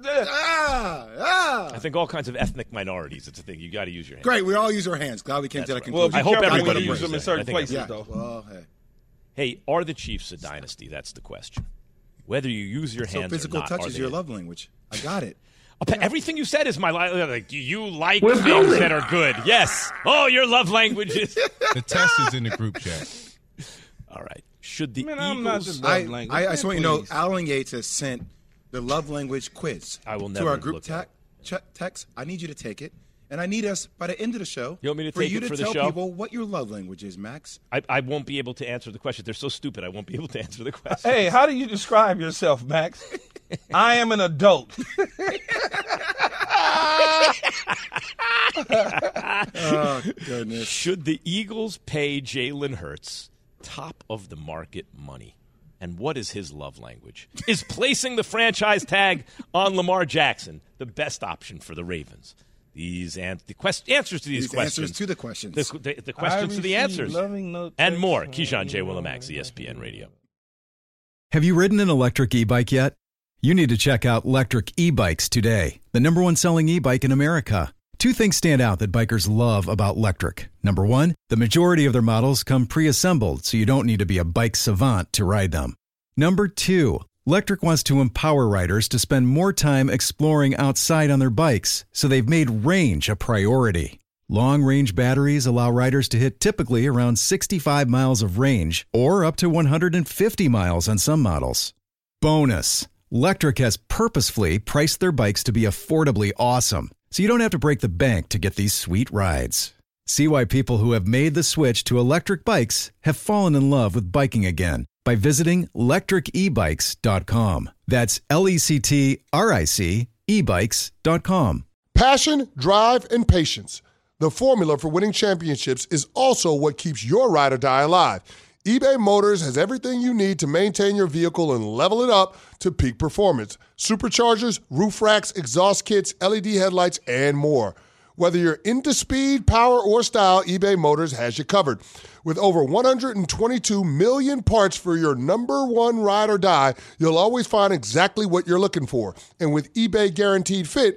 [SPEAKER 8] Ah, ah.
[SPEAKER 7] I think all kinds of ethnic minorities. It's a thing. You got to use your hands.
[SPEAKER 8] Great, we all use our hands. Glad we came to that
[SPEAKER 5] Well,
[SPEAKER 8] conclusion.
[SPEAKER 5] be
[SPEAKER 7] I hope
[SPEAKER 5] careful when
[SPEAKER 7] everybody
[SPEAKER 5] you use
[SPEAKER 7] uses
[SPEAKER 5] them in
[SPEAKER 7] that.
[SPEAKER 5] certain
[SPEAKER 7] I think
[SPEAKER 5] places,
[SPEAKER 8] yeah.
[SPEAKER 5] though.
[SPEAKER 8] Well, hey.
[SPEAKER 7] Hey, are the Chiefs a dynasty? That's the question. Whether you use your
[SPEAKER 8] So
[SPEAKER 7] hands
[SPEAKER 8] physical
[SPEAKER 7] or not,
[SPEAKER 8] touch
[SPEAKER 7] are
[SPEAKER 8] is
[SPEAKER 7] they
[SPEAKER 8] your
[SPEAKER 7] a-
[SPEAKER 8] love language. I got it.
[SPEAKER 7] Everything you said is my li- like. You like
[SPEAKER 11] We're
[SPEAKER 7] things
[SPEAKER 11] building.
[SPEAKER 7] that are good. Yes. Oh, your love language is.
[SPEAKER 15] The test is in the group chat.
[SPEAKER 7] All right. Should the
[SPEAKER 5] Man, I'm not
[SPEAKER 7] Eagles?
[SPEAKER 5] the love
[SPEAKER 8] I,
[SPEAKER 5] language.
[SPEAKER 8] I, I just
[SPEAKER 5] Man,
[SPEAKER 8] want you to know,
[SPEAKER 5] please.
[SPEAKER 8] Alan Yates has sent the love language quiz
[SPEAKER 7] I will
[SPEAKER 8] to
[SPEAKER 7] never
[SPEAKER 8] our group
[SPEAKER 7] look
[SPEAKER 8] te-
[SPEAKER 7] at
[SPEAKER 8] ch- text. I need you to take it, and I need us by the end of the show.
[SPEAKER 7] You want me to
[SPEAKER 8] for
[SPEAKER 7] take
[SPEAKER 8] you
[SPEAKER 7] it
[SPEAKER 8] to
[SPEAKER 7] for the
[SPEAKER 8] tell
[SPEAKER 7] show?
[SPEAKER 8] people what your love language is, Max.
[SPEAKER 7] I, I won't be able to answer the question. They're so stupid. I won't be able to answer the question.
[SPEAKER 5] Hey, how do you describe yourself, Max? I am an adult.
[SPEAKER 8] Oh goodness!
[SPEAKER 7] Should the Eagles pay Jalen Hurts top of the market money? And what is his love language? Is placing the franchise tag on Lamar Jackson the best option for the Ravens? These and the quest- answers to these,
[SPEAKER 8] These
[SPEAKER 7] questions.
[SPEAKER 8] answers to the questions.
[SPEAKER 7] The, the, the questions
[SPEAKER 5] I
[SPEAKER 7] to the
[SPEAKER 5] receive
[SPEAKER 7] answers.
[SPEAKER 5] loving notes
[SPEAKER 7] And more.
[SPEAKER 5] from-
[SPEAKER 7] Keyshawn J. Willimax, E S P N Radio.
[SPEAKER 16] Have you ridden an electric e-bike yet? You need to check out Lectric E-Bikes today, the number one selling e-bike in America. Two things stand out that bikers love about Lectric. Number one, the majority of their models come pre-assembled, so you don't need to be a bike savant to ride them. Number two, Lectric wants to empower riders to spend more time exploring outside on their bikes, so they've made range a priority. Long-range batteries allow riders to hit typically around sixty-five miles of range, or up to one hundred fifty miles on some models. Bonus, Lectric has purposefully priced their bikes to be affordably awesome, so you don't have to break the bank to get these sweet rides. See why people who have made the switch to electric bikes have fallen in love with biking again by visiting lectric e bikes dot com. That's L E C T R I C e bikes dot com.
[SPEAKER 12] Passion, drive, and patience. The formula for winning championships is also what keeps your ride or die alive. eBay Motors has everything you need to maintain your vehicle and level it up to peak performance. Superchargers, roof racks, exhaust kits, L E D headlights, and more. Whether you're into speed, power, or style, eBay Motors has you covered. With over one hundred twenty-two million parts for your number one ride or die, you'll always find exactly what you're looking for. And with eBay Guaranteed Fit,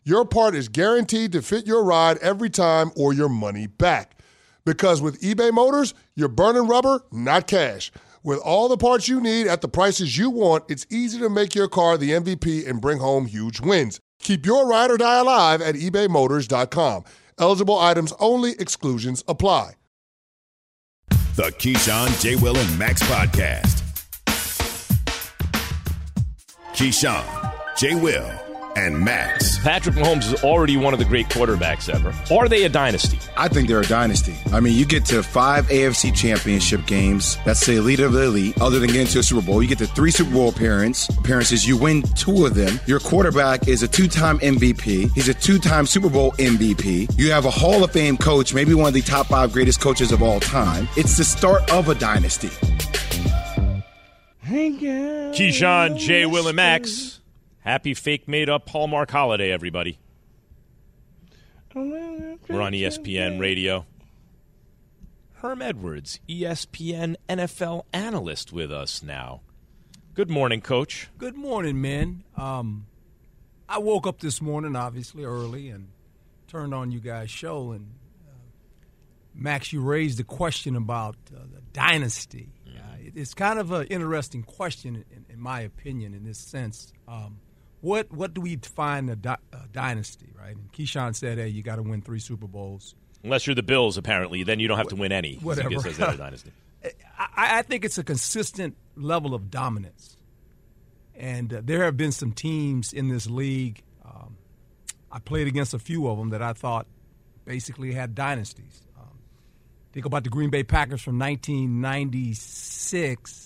[SPEAKER 12] your part is guaranteed to fit your ride every time or your money back. Because with eBay Motors, you're burning rubber, not cash. With all the parts you need at the prices you want, it's easy to make your car the M V P and bring home huge wins. Keep your ride or die alive at ebay motors dot com. Eligible items only. Exclusions apply.
[SPEAKER 6] The Keyshawn, J. Will, and Max podcast. Keyshawn, J. Will, and Max.
[SPEAKER 7] Patrick Mahomes is already one of the great quarterbacks ever. Are they a dynasty?
[SPEAKER 8] I think they're a dynasty. I mean, you get to five A F C championship games. That's the elite of the elite. Other than getting to a Super Bowl, you get to three Super Bowl appearance, appearances. You win two of them. Your quarterback is a two-time M V P. He's a two-time Super Bowl M V P. You have a Hall of Fame coach, maybe one of the top five greatest coaches of all time. It's the start of a dynasty.
[SPEAKER 7] Keyshawn, J. Will, and Max. Happy fake made up Hallmark holiday, everybody. We're on E S P N Radio. Herm Edwards, E S P N N F L analyst, with us now. Good morning, Coach.
[SPEAKER 17] Good morning, man. Um, I woke up this morning, obviously, early and turned on you guys' show. And, uh, Max, you raised the question about uh, the dynasty. Mm-hmm. Uh, it, it's kind of an interesting question, in, in my opinion, in this sense. Um, What what do we define a, di- a dynasty, right? And Keyshawn said, hey, you got to win three Super Bowls.
[SPEAKER 7] Unless you're the Bills, apparently. Then you don't have to win any.
[SPEAKER 17] Whatever.
[SPEAKER 7] I guess that's not a dynasty.
[SPEAKER 17] I, I think it's a consistent level of dominance. And uh, there have been some teams in this league. Um, I played against a few of them that I thought basically had dynasties. Um, think about the Green Bay Packers from nineteen ninety-six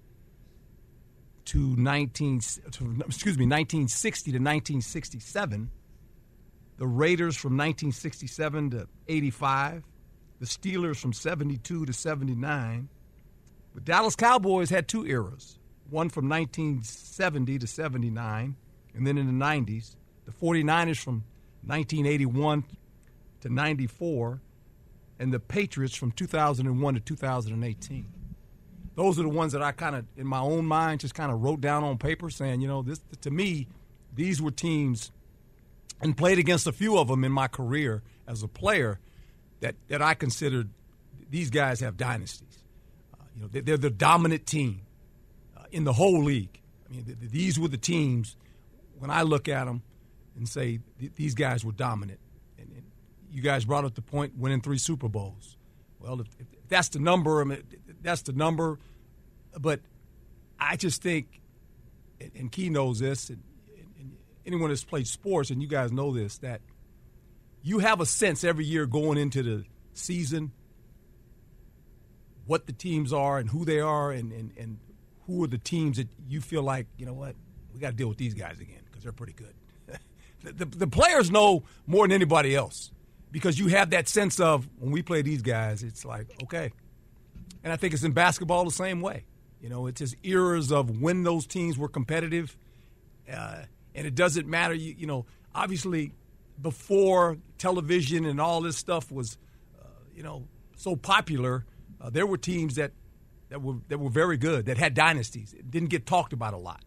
[SPEAKER 17] to nineteen, to, excuse me, nineteen sixty to nineteen sixty-seven, the Raiders from nineteen sixty-seven to eighty-five, the Steelers from seventy-two to seventy-nine. The Dallas Cowboys had two eras, one from nineteen seventy to seventy-nine, and then in the nineties, the 49ers from nineteen eighty-one to ninety-four, and the Patriots from two thousand one to two thousand eighteen. Those are the ones that I kind of, in my own mind, just kind of wrote down on paper saying, you know, this to me, these were teams, and played against a few of them in my career as a player, that, that I considered these guys have dynasties. Uh, you know, they're, they're the dominant team uh, in the whole league. I mean, th- these were the teams, when I look at them and say th- these guys were dominant. And, and you guys brought up the point, winning three Super Bowls. Well, if, if that's the number, I mean, that's the number. But I just think, and Key knows this, and, and anyone that's played sports, and you guys know this, that you have a sense every year going into the season what the teams are and who they are, and, and, and who are the teams that you feel like, you know what, we got to deal with these guys again because they're pretty good. the, the, the players know more than anybody else because you have that sense of when we play these guys, it's like, okay. And I think it's in basketball the same way. You know, it's just eras of when those teams were competitive, uh, and it doesn't matter. You, you know, obviously before television and all this stuff was, uh, you know, so popular, uh, there were teams that, that were that were very good, that had dynasties. It didn't get talked about a lot.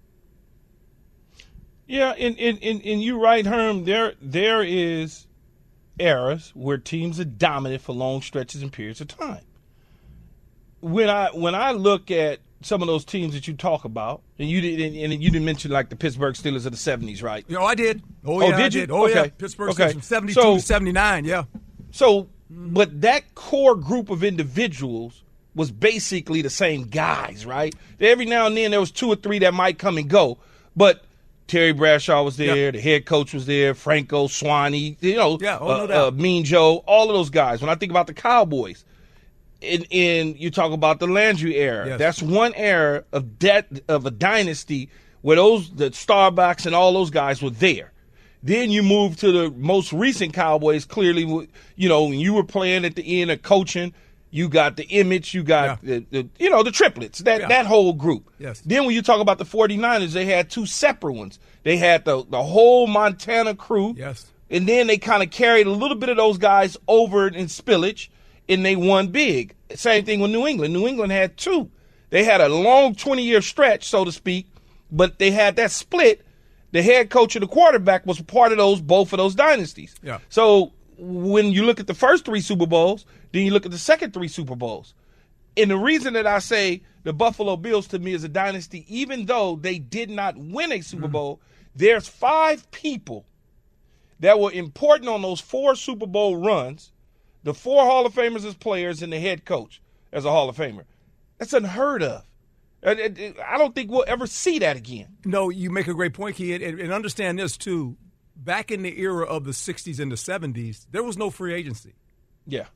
[SPEAKER 5] Yeah, and, and, and, and you're right, Herm. There there is eras where teams are dominant for long stretches and periods of time. When I when I look at some of those teams that you talk about, and you didn't and you didn't mention like the Pittsburgh Steelers of the seventies, right?
[SPEAKER 17] You know, I did. Oh,
[SPEAKER 5] oh
[SPEAKER 17] yeah,
[SPEAKER 5] did
[SPEAKER 17] I
[SPEAKER 5] you?
[SPEAKER 17] did. Oh,
[SPEAKER 5] okay.
[SPEAKER 17] yeah. Pittsburgh
[SPEAKER 5] okay.
[SPEAKER 17] Steelers from seventy-two
[SPEAKER 5] so,
[SPEAKER 17] to seventy-nine, yeah.
[SPEAKER 5] So, but that core group of individuals was basically the same guys, right? Every now and then there was two or three that might come and go, but Terry Bradshaw was there, yep. The head coach was there, Franco, Swanee, you know,
[SPEAKER 17] yeah, oh,
[SPEAKER 5] uh,
[SPEAKER 17] no
[SPEAKER 5] uh, Mean Joe, all of those guys. When I think about the Cowboys, and, and you talk about the Landry era,
[SPEAKER 17] yes.
[SPEAKER 5] That's one era of that of a dynasty where those the Starbucks and all those guys were there. Then you move to the most recent Cowboys. Clearly, you know, when you were playing at the end of coaching, you got the image, you got yeah. the, the you know the triplets, that yeah. that whole group.
[SPEAKER 17] Yes.
[SPEAKER 5] Then when you talk about the 49ers, they had two separate ones. They had the the whole Montana crew.
[SPEAKER 17] Yes.
[SPEAKER 5] And then they kind of carried a little bit of those guys over in Spillage, and they won big. Same thing with New England. New England had two. They had a long twenty-year stretch, so to speak, but they had that split the head coach and the quarterback was part of those both of those dynasties.
[SPEAKER 17] Yeah.
[SPEAKER 5] So when you look at the first three Super Bowls, then you look at the second three Super Bowls. And the reason that I say the Buffalo Bills to me is a dynasty, even though they did not win a Super Bowl, mm-hmm. there's five people that were important on those four Super Bowl runs, the four Hall of Famers as players and the head coach as a Hall of Famer. That's unheard of. I don't think we'll ever see that again.
[SPEAKER 17] No, you make a great point, Key. And, and understand this, too. Back in the era of the sixties and the seventies, there was no free agency.
[SPEAKER 5] Yeah.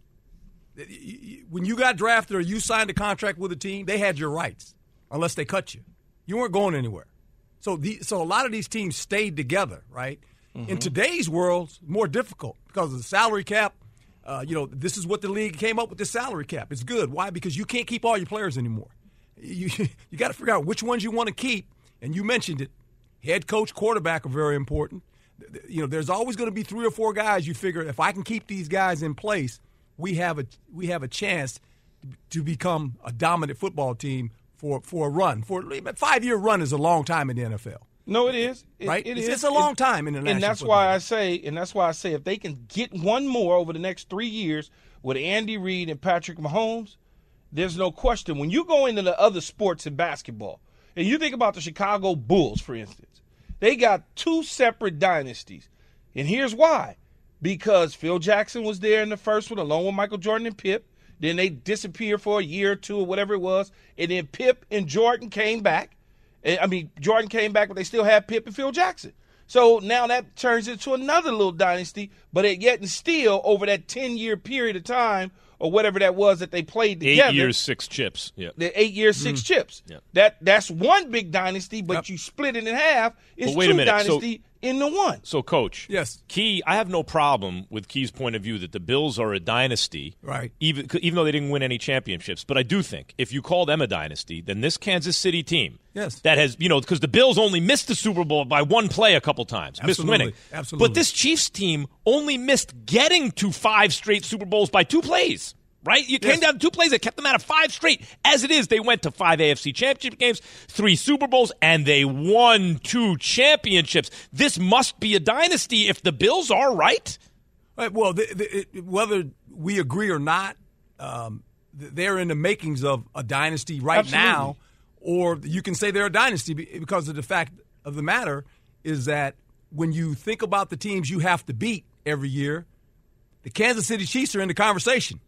[SPEAKER 17] When you got drafted or you signed a contract with a team, they had your rights unless they cut you. You weren't going anywhere. So the, so a lot of these teams stayed together, right? Mm-hmm. In today's world, it's more difficult because of the salary cap. Uh, you know, this is what the league came up with, this salary cap. It's good. Why? Because you can't keep all your players anymore. You you got to figure out which ones you want to keep, and you mentioned it. Head coach, quarterback are very important. You know, there's always going to be three or four guys you figure if I can keep these guys in place, we have a we have a chance to become a dominant football team for, for a run. For a five-year run is a long time in the N F L.
[SPEAKER 5] No, it is. It,
[SPEAKER 17] right?
[SPEAKER 5] It
[SPEAKER 17] it's,
[SPEAKER 5] is.
[SPEAKER 17] It's a long time in the National
[SPEAKER 5] And that's
[SPEAKER 17] Football
[SPEAKER 5] why
[SPEAKER 17] League.
[SPEAKER 5] I say, and that's why I say, if they can get one more over the next three years with Andy Reid and Patrick Mahomes, there's no question. When you go into the other sports in basketball, and you think about the Chicago Bulls, for instance, they got two separate dynasties. And here's why. Because Phil Jackson was there in the first one, along with Michael Jordan and Pip. Then they disappeared for a year or two or whatever it was. And then Pip and Jordan came back. I mean, Jordan came back, but they still had Pip and Phil Jackson. So now that turns into another little dynasty, but it yet and still over that ten-year period of time or whatever that was that they played together.
[SPEAKER 7] Eight years, six chips. Yeah.
[SPEAKER 5] The eight years, six mm. chips.
[SPEAKER 7] Yeah.
[SPEAKER 5] That That's one big dynasty, but yep. you split it in half. It's
[SPEAKER 7] wait
[SPEAKER 5] two
[SPEAKER 7] a minute.
[SPEAKER 5] dynasty
[SPEAKER 7] so,
[SPEAKER 5] in the one.
[SPEAKER 7] So, Coach.
[SPEAKER 17] Yes.
[SPEAKER 7] Key, I have no problem with Key's point of view that the Bills are a dynasty.
[SPEAKER 17] Right.
[SPEAKER 7] Even, even though they didn't win any championships. But I do think if you call them a dynasty, then this Kansas City team.
[SPEAKER 17] Yes.
[SPEAKER 7] That has, you know, because the Bills only missed the Super Bowl by one play a couple times.
[SPEAKER 17] Absolutely.
[SPEAKER 7] Missed winning.
[SPEAKER 17] Absolutely.
[SPEAKER 7] But this Chiefs team only missed getting to five straight Super Bowls by two plays. Right? You came
[SPEAKER 17] yes.
[SPEAKER 7] down to two plays that kept them out of five straight. As it is, they went to five A F C championship games, three Super Bowls, and they won two championships. This must be a dynasty if the Bills are right.
[SPEAKER 17] Right. Well, the, the, it, whether we agree or not, um, they're in the makings of a dynasty right
[SPEAKER 5] Absolutely.
[SPEAKER 17] now, or you can say they're a dynasty because of the fact of the matter is that when you think about the teams you have to beat every year, the Kansas City Chiefs are in the conversation.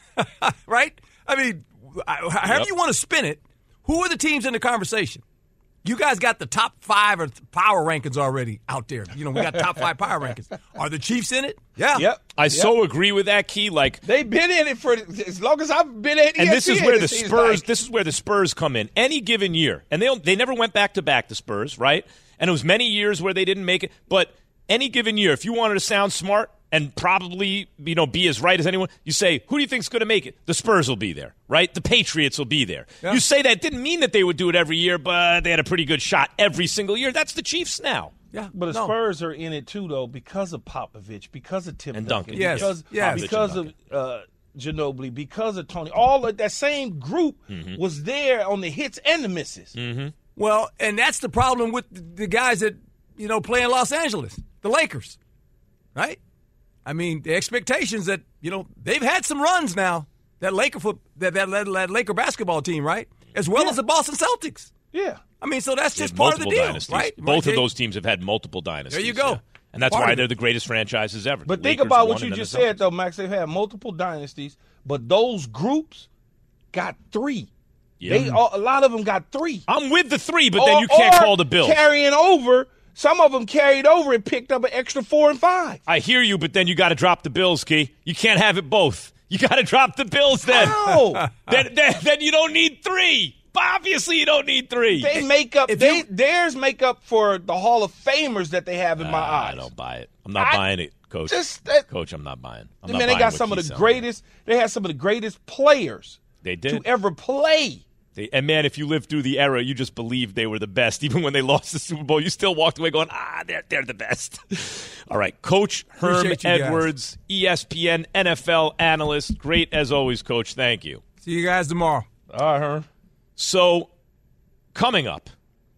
[SPEAKER 17] Right? I mean, however
[SPEAKER 7] yep.
[SPEAKER 17] you want to spin it, who are the teams in the conversation? You guys got the top five or power rankings already out there. You know, we got top five power rankings. Are the Chiefs in it? Yeah.
[SPEAKER 5] Yep.
[SPEAKER 7] I
[SPEAKER 5] yep.
[SPEAKER 7] so agree with that, Key. Like
[SPEAKER 5] they've been in it for as long as I've been at E S P N.
[SPEAKER 7] And this is where the
[SPEAKER 5] Spurs.
[SPEAKER 7] Like. This is where the Spurs come in. Any given year, and they they never went back to back. The Spurs, right? And it was many years where they didn't make it. But any given year, if you wanted to sound smart and probably, you know, be as right as anyone, you say, who do you think's going to make it? The Spurs will be there, right? The Patriots will be there. Yeah. You say that didn't mean that they would do it every year, but they had a pretty good shot every single year. That's the Chiefs now.
[SPEAKER 17] Yeah,
[SPEAKER 5] but the
[SPEAKER 17] no.
[SPEAKER 5] Spurs are in it too, though, because of Popovich, because of Tim
[SPEAKER 7] and
[SPEAKER 5] Duncan,
[SPEAKER 7] Duncan.
[SPEAKER 17] Yes.
[SPEAKER 5] because,
[SPEAKER 17] yes.
[SPEAKER 5] because of uh, Ginobili, because of Tony. All of that same group mm-hmm. was there on the hits and the misses.
[SPEAKER 7] Mm-hmm.
[SPEAKER 17] Well, and that's the problem with the guys that, you know, play in Los Angeles, the Lakers, right? I mean, the expectations that, you know, they've had some runs now, that Laker foot, that, that, that Laker basketball team, right? As well yeah. as the Boston Celtics.
[SPEAKER 5] Yeah.
[SPEAKER 17] I mean, so that's just part of the deal,
[SPEAKER 7] dynasties.
[SPEAKER 17] right?
[SPEAKER 7] Both
[SPEAKER 17] right,
[SPEAKER 7] of those teams have had multiple dynasties.
[SPEAKER 17] There you go.
[SPEAKER 7] Yeah. And that's
[SPEAKER 17] part
[SPEAKER 7] why they're the greatest franchises ever.
[SPEAKER 5] But
[SPEAKER 7] the
[SPEAKER 5] think
[SPEAKER 7] Lakers
[SPEAKER 5] about what
[SPEAKER 7] won,
[SPEAKER 5] you
[SPEAKER 7] and
[SPEAKER 5] just
[SPEAKER 7] then the
[SPEAKER 5] said, though, Max. They've had multiple dynasties, but those groups got three.
[SPEAKER 7] Yeah.
[SPEAKER 5] They all, a lot of them got three.
[SPEAKER 7] I'm with the three, but
[SPEAKER 5] or,
[SPEAKER 7] then you can't call the Bills.
[SPEAKER 5] Carrying over. Some of them carried over and picked up an extra four and five.
[SPEAKER 7] I hear you, but then you got to drop the Bills, Key. You can't have it both. You got to drop the Bills then.
[SPEAKER 5] No.
[SPEAKER 7] then, then. Then you don't need three. Obviously, you don't need three.
[SPEAKER 5] They make up. They, you, theirs make up for the Hall of Famers that they have in uh, my eyes.
[SPEAKER 7] I don't buy it. I'm not I, buying it, Coach.
[SPEAKER 5] Just, uh,
[SPEAKER 7] Coach, I'm not buying. I'm
[SPEAKER 5] I mean,
[SPEAKER 7] not
[SPEAKER 5] they
[SPEAKER 7] buying
[SPEAKER 5] got some of the greatest. They had some of the greatest players.
[SPEAKER 7] They did
[SPEAKER 5] to ever play.
[SPEAKER 7] They, and, man, if you lived through the era, you just believed they were the best. Even when they lost the Super Bowl, you still walked away going, ah, they're, they're the best. All right, Coach Herm Edwards, E S P N N F L analyst. Great as always, Coach. Thank you.
[SPEAKER 17] See you guys tomorrow.
[SPEAKER 5] All right, Herm.
[SPEAKER 7] So, coming up,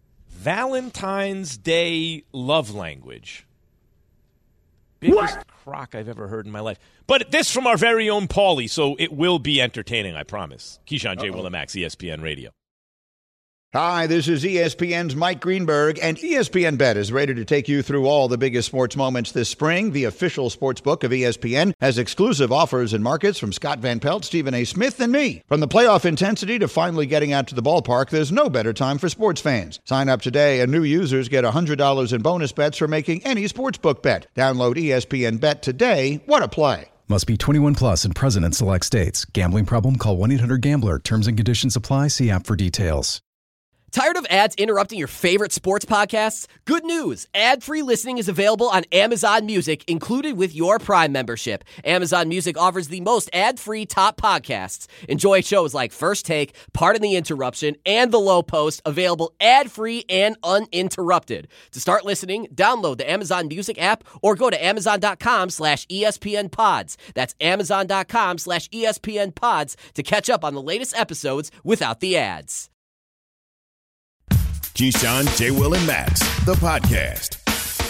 [SPEAKER 7] Valentine's Day love language. Biggest what? crock I've ever heard in my life. But this from our very own Paulie, so it will be entertaining, I promise. Keyshawn J. Willimax, E S P N Radio.
[SPEAKER 18] Hi, this is E S P N's Mike Greenberg, and E S P N Bet is ready to take you through all the biggest sports moments this spring. The official sports book of E S P N has exclusive offers and markets from Scott Van Pelt, Stephen A. Smith, and me. From the playoff intensity to finally getting out to the ballpark, there's no better time for sports fans. Sign up today, and new users get one hundred dollars in bonus bets for making any sportsbook bet. Download E S P N Bet today. What a play.
[SPEAKER 16] Must be twenty-one plus and present in select states. Gambling problem? Call one eight hundred gambler. Terms and conditions apply. See app for details.
[SPEAKER 19] Tired of ads interrupting your favorite sports podcasts? Good news. Ad-free listening is available on Amazon Music, included with your Prime membership. Amazon Music offers the most ad-free top podcasts. Enjoy shows like First Take, Pardon the Interruption, and The Low Post, available ad-free and uninterrupted. To start listening, download the Amazon Music app or go to amazon.com slash ESPN pods. That's amazon.com slash ESPN pods to catch up on the latest episodes without the ads.
[SPEAKER 6] Keyshawn, J. Will, and Max, the podcast.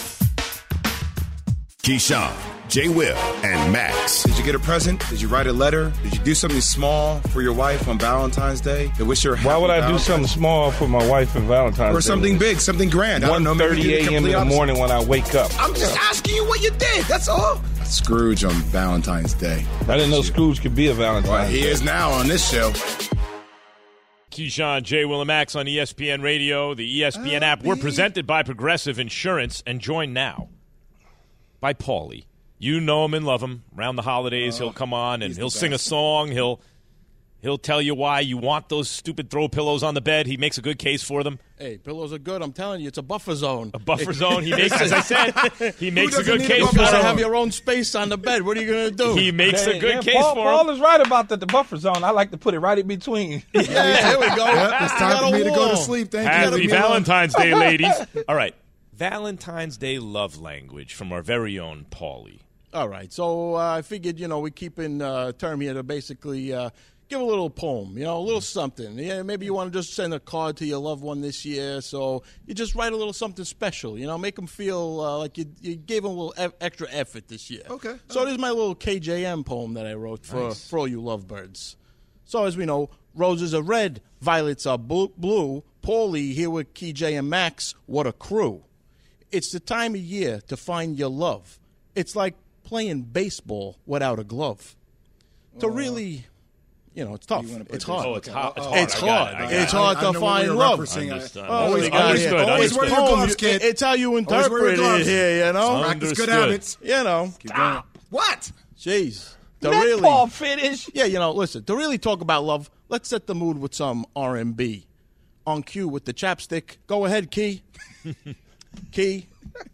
[SPEAKER 6] Keyshawn, J. Will, and Max.
[SPEAKER 8] Did you get a present? Did you write a letter? Did you do something small for your wife on Valentine's Day? To wish her happy
[SPEAKER 5] Why would I
[SPEAKER 8] Valentine's
[SPEAKER 5] do something small for my wife on Valentine's Day?
[SPEAKER 8] Or something big, something grand.
[SPEAKER 5] one thirty a.m. in the morning when I wake up.
[SPEAKER 8] I'm just asking you what you did. That's all. Scrooge on Valentine's Day.
[SPEAKER 5] I didn't know Scrooge could be a Valentine's
[SPEAKER 8] well, he
[SPEAKER 5] Day.
[SPEAKER 8] is now on this show.
[SPEAKER 7] Keyshawn, J. Willimax on E S P N Radio, the E S P N app. We're presented by Progressive Insurance and joined now by Paulie. You know him and love him. Around the holidays, uh, he'll come on and he'll sing a song. He'll he'll tell you why you want those stupid throw pillows on the bed. He makes a good case for them.
[SPEAKER 20] Hey, pillows are good. I'm telling you, it's a buffer zone.
[SPEAKER 7] A buffer zone. He makes, as I said, he makes a good case
[SPEAKER 20] you
[SPEAKER 7] for them. You
[SPEAKER 20] gotta have your own space on the bed. What are you going to do?
[SPEAKER 7] He makes
[SPEAKER 5] Hey,
[SPEAKER 7] a good
[SPEAKER 5] yeah,
[SPEAKER 7] case
[SPEAKER 5] Paul,
[SPEAKER 7] for
[SPEAKER 5] Paul
[SPEAKER 7] him.
[SPEAKER 5] is right about the, the buffer zone. I like to put it right in between.
[SPEAKER 20] Yeah, here we go.
[SPEAKER 8] Yep, it's time for me to go to sleep. Thank
[SPEAKER 7] Happy
[SPEAKER 8] you.
[SPEAKER 7] Valentine's Day, ladies. All right. Valentine's Day love language from our very own Paulie.
[SPEAKER 20] All right. So uh, I figured, you know, we keep in uh, term here to basically uh, give a little poem, you know, a little something. Yeah, maybe you want to just send a card to your loved one this year. So you just write a little something special, you know, make them feel uh, like you, you gave them a little e- extra effort this year.
[SPEAKER 8] Okay.
[SPEAKER 20] So this is my little K J M poem that I wrote for,
[SPEAKER 8] Nice.
[SPEAKER 20] for all you lovebirds. So as we know, roses are red, violets are blue. blue. Paulie here with K J and Max. What a crew. It's the time of year to find your love. It's like playing baseball without a glove. To really, you know, it's tough. It's hard.
[SPEAKER 7] Oh, it's hard.
[SPEAKER 20] It's
[SPEAKER 7] It's hard.
[SPEAKER 20] hard.
[SPEAKER 7] I got it. I got
[SPEAKER 20] It's
[SPEAKER 7] it.
[SPEAKER 20] hard
[SPEAKER 8] I
[SPEAKER 20] to
[SPEAKER 8] know what
[SPEAKER 20] find
[SPEAKER 8] you're
[SPEAKER 20] love.
[SPEAKER 8] referencing.
[SPEAKER 7] Understood.
[SPEAKER 20] Oh, we
[SPEAKER 7] Understood.
[SPEAKER 20] got
[SPEAKER 7] Understood.
[SPEAKER 20] it.
[SPEAKER 8] Always wear your
[SPEAKER 20] Poem,
[SPEAKER 8] gloves,
[SPEAKER 20] you-
[SPEAKER 8] kid.
[SPEAKER 20] It's how you
[SPEAKER 8] Always wear your
[SPEAKER 20] interpret it
[SPEAKER 8] gloves.
[SPEAKER 20] here, you know?
[SPEAKER 8] Practice good
[SPEAKER 7] Understood.
[SPEAKER 8] habits.
[SPEAKER 20] You know.
[SPEAKER 8] Keep going. What?
[SPEAKER 20] Jeez. To
[SPEAKER 5] Let
[SPEAKER 20] really,
[SPEAKER 5] Paul finish.
[SPEAKER 20] yeah, you know, listen, to really talk about love, let's set the mood with some R and B. On cue with the chapstick. Go ahead, Key. Key.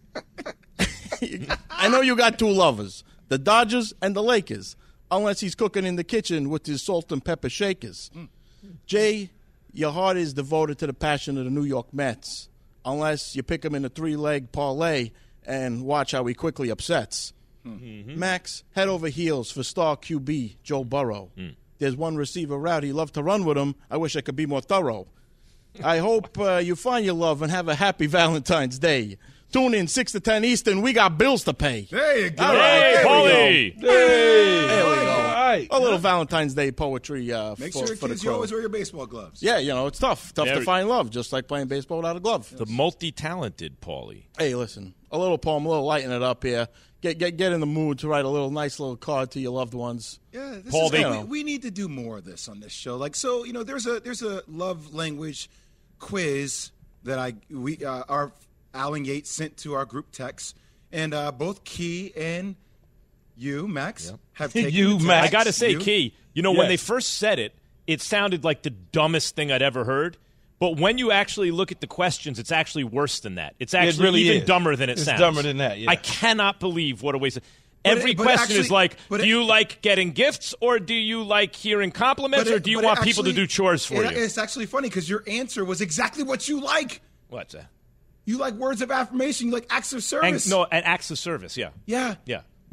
[SPEAKER 20] I know you got two lovers, the Dodgers and the Lakers, unless he's cooking in the kitchen with his salt and pepper shakers. Jay, your heart is devoted to the passion of the New York Mets, unless you pick him in a three-leg parlay and watch how he quickly upsets.
[SPEAKER 7] Mm-hmm.
[SPEAKER 20] Max, head over heels for star Q B Joe Burrow. There's one receiver route he loved to run with him. I wish I could be more thorough. I hope uh, you find your love and have a happy Valentine's Day. Tune in six to ten Eastern. We got bills to pay.
[SPEAKER 8] There you go.
[SPEAKER 20] All right,
[SPEAKER 7] Hey,
[SPEAKER 20] there we
[SPEAKER 7] Paulie.
[SPEAKER 20] go. There we go.
[SPEAKER 5] All right.
[SPEAKER 20] A little Valentine's Day poetry uh,
[SPEAKER 8] Make
[SPEAKER 20] for,
[SPEAKER 8] sure,
[SPEAKER 20] for the
[SPEAKER 8] kids, you
[SPEAKER 20] crew.
[SPEAKER 8] always wear your baseball gloves.
[SPEAKER 20] Yeah, you know, it's tough. Tough
[SPEAKER 7] Yeah.
[SPEAKER 20] to find love, just like playing baseball without a glove.
[SPEAKER 7] The multi-talented Paulie.
[SPEAKER 20] Hey, listen, a little poem, a little lighten it up here. Get get get in the mood to write a little nice little card to your loved ones.
[SPEAKER 8] Yeah, this
[SPEAKER 7] Paul,
[SPEAKER 8] is
[SPEAKER 7] they-
[SPEAKER 8] we, we need to do more of this on this show. Like, so you know, there's a there's a love language quiz that I we uh, our Alan Yates sent to our group text, and uh, both Key and you, Max, have taken
[SPEAKER 5] You,
[SPEAKER 8] the test.
[SPEAKER 5] Max.
[SPEAKER 7] I got to say,
[SPEAKER 8] You?
[SPEAKER 7] Key, you know, when
[SPEAKER 5] Yes.
[SPEAKER 7] they first said it, it sounded like the dumbest thing I'd ever heard. But when you actually look at the questions, it's actually worse than that. It's actually
[SPEAKER 5] really
[SPEAKER 7] even
[SPEAKER 5] is.
[SPEAKER 7] dumber than it
[SPEAKER 5] It's
[SPEAKER 7] sounds.
[SPEAKER 5] dumber than that, yeah.
[SPEAKER 7] I cannot believe what a waste of...
[SPEAKER 8] But
[SPEAKER 7] Every
[SPEAKER 8] it- but
[SPEAKER 7] question
[SPEAKER 8] actually-
[SPEAKER 7] is like,
[SPEAKER 8] but
[SPEAKER 7] do
[SPEAKER 8] it-
[SPEAKER 7] you like getting gifts or do you like hearing compliments
[SPEAKER 8] But
[SPEAKER 7] or
[SPEAKER 8] it-
[SPEAKER 7] do you
[SPEAKER 8] but it
[SPEAKER 7] want people to
[SPEAKER 8] actually-
[SPEAKER 7] do chores for
[SPEAKER 8] it-
[SPEAKER 7] you?
[SPEAKER 8] It's actually funny because your answer was exactly what you like.
[SPEAKER 7] What's that?
[SPEAKER 8] You like words of affirmation. You like acts of
[SPEAKER 7] And,
[SPEAKER 8] service.
[SPEAKER 7] no, and acts of service, yeah.
[SPEAKER 8] Yeah.
[SPEAKER 7] Yeah.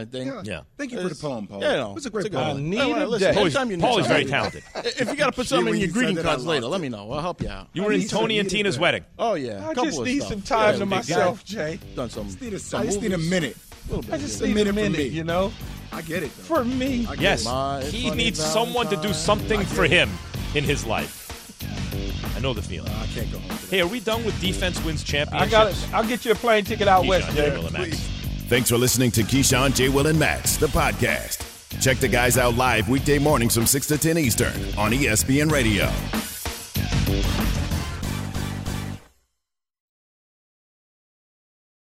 [SPEAKER 20] kind of thing.
[SPEAKER 8] Yeah.
[SPEAKER 7] Yeah.
[SPEAKER 8] Thank you for the
[SPEAKER 20] It's-
[SPEAKER 8] poem, Paul.
[SPEAKER 20] Yeah, no,
[SPEAKER 8] It was a great
[SPEAKER 20] it's good
[SPEAKER 8] poem.
[SPEAKER 20] one.
[SPEAKER 5] I need
[SPEAKER 20] Hey, well,
[SPEAKER 5] a
[SPEAKER 20] listen,
[SPEAKER 5] day.
[SPEAKER 20] anytime you need
[SPEAKER 7] Paul is very
[SPEAKER 20] something-
[SPEAKER 7] talented.
[SPEAKER 20] If you got to put
[SPEAKER 8] Shit,
[SPEAKER 20] something
[SPEAKER 8] when
[SPEAKER 20] in your
[SPEAKER 8] you
[SPEAKER 20] greeting
[SPEAKER 8] said that, I
[SPEAKER 20] cards later,
[SPEAKER 8] lost
[SPEAKER 20] let
[SPEAKER 8] it.
[SPEAKER 20] me know. I'll help you out.
[SPEAKER 7] You were in Tony and Tina's wedding.
[SPEAKER 20] Oh yeah,
[SPEAKER 5] I
[SPEAKER 20] couple
[SPEAKER 5] just
[SPEAKER 20] of
[SPEAKER 5] need
[SPEAKER 20] stuff.
[SPEAKER 5] some time
[SPEAKER 20] Yeah,
[SPEAKER 5] to
[SPEAKER 20] big
[SPEAKER 5] myself,
[SPEAKER 20] guy.
[SPEAKER 5] Jay.
[SPEAKER 20] Done some.
[SPEAKER 8] I just need a,
[SPEAKER 20] some
[SPEAKER 8] I just need a
[SPEAKER 20] movies.
[SPEAKER 8] minute.
[SPEAKER 20] A little bit.
[SPEAKER 5] I just
[SPEAKER 8] a
[SPEAKER 5] need a
[SPEAKER 8] minute for
[SPEAKER 5] minute,
[SPEAKER 8] me.
[SPEAKER 5] you know,
[SPEAKER 8] I get it, though.
[SPEAKER 5] for me.
[SPEAKER 8] I get
[SPEAKER 7] Yes,
[SPEAKER 8] it.
[SPEAKER 20] My
[SPEAKER 7] he
[SPEAKER 20] funny
[SPEAKER 7] needs someone to do
[SPEAKER 20] Valentine.
[SPEAKER 7] something for him in his life. I know the feeling.
[SPEAKER 8] I can't go home today.
[SPEAKER 7] Hey, are we done with defense wins
[SPEAKER 5] I
[SPEAKER 7] championships?
[SPEAKER 5] got it. I'll get you a plane ticket out west,
[SPEAKER 7] Keyshawn,
[SPEAKER 5] Jay.
[SPEAKER 7] J. Will, and Max.
[SPEAKER 6] Thanks for listening to Keyshawn, J. Will, and Max, the podcast. Check the guys out live weekday mornings from six to ten Eastern on E S P N Radio.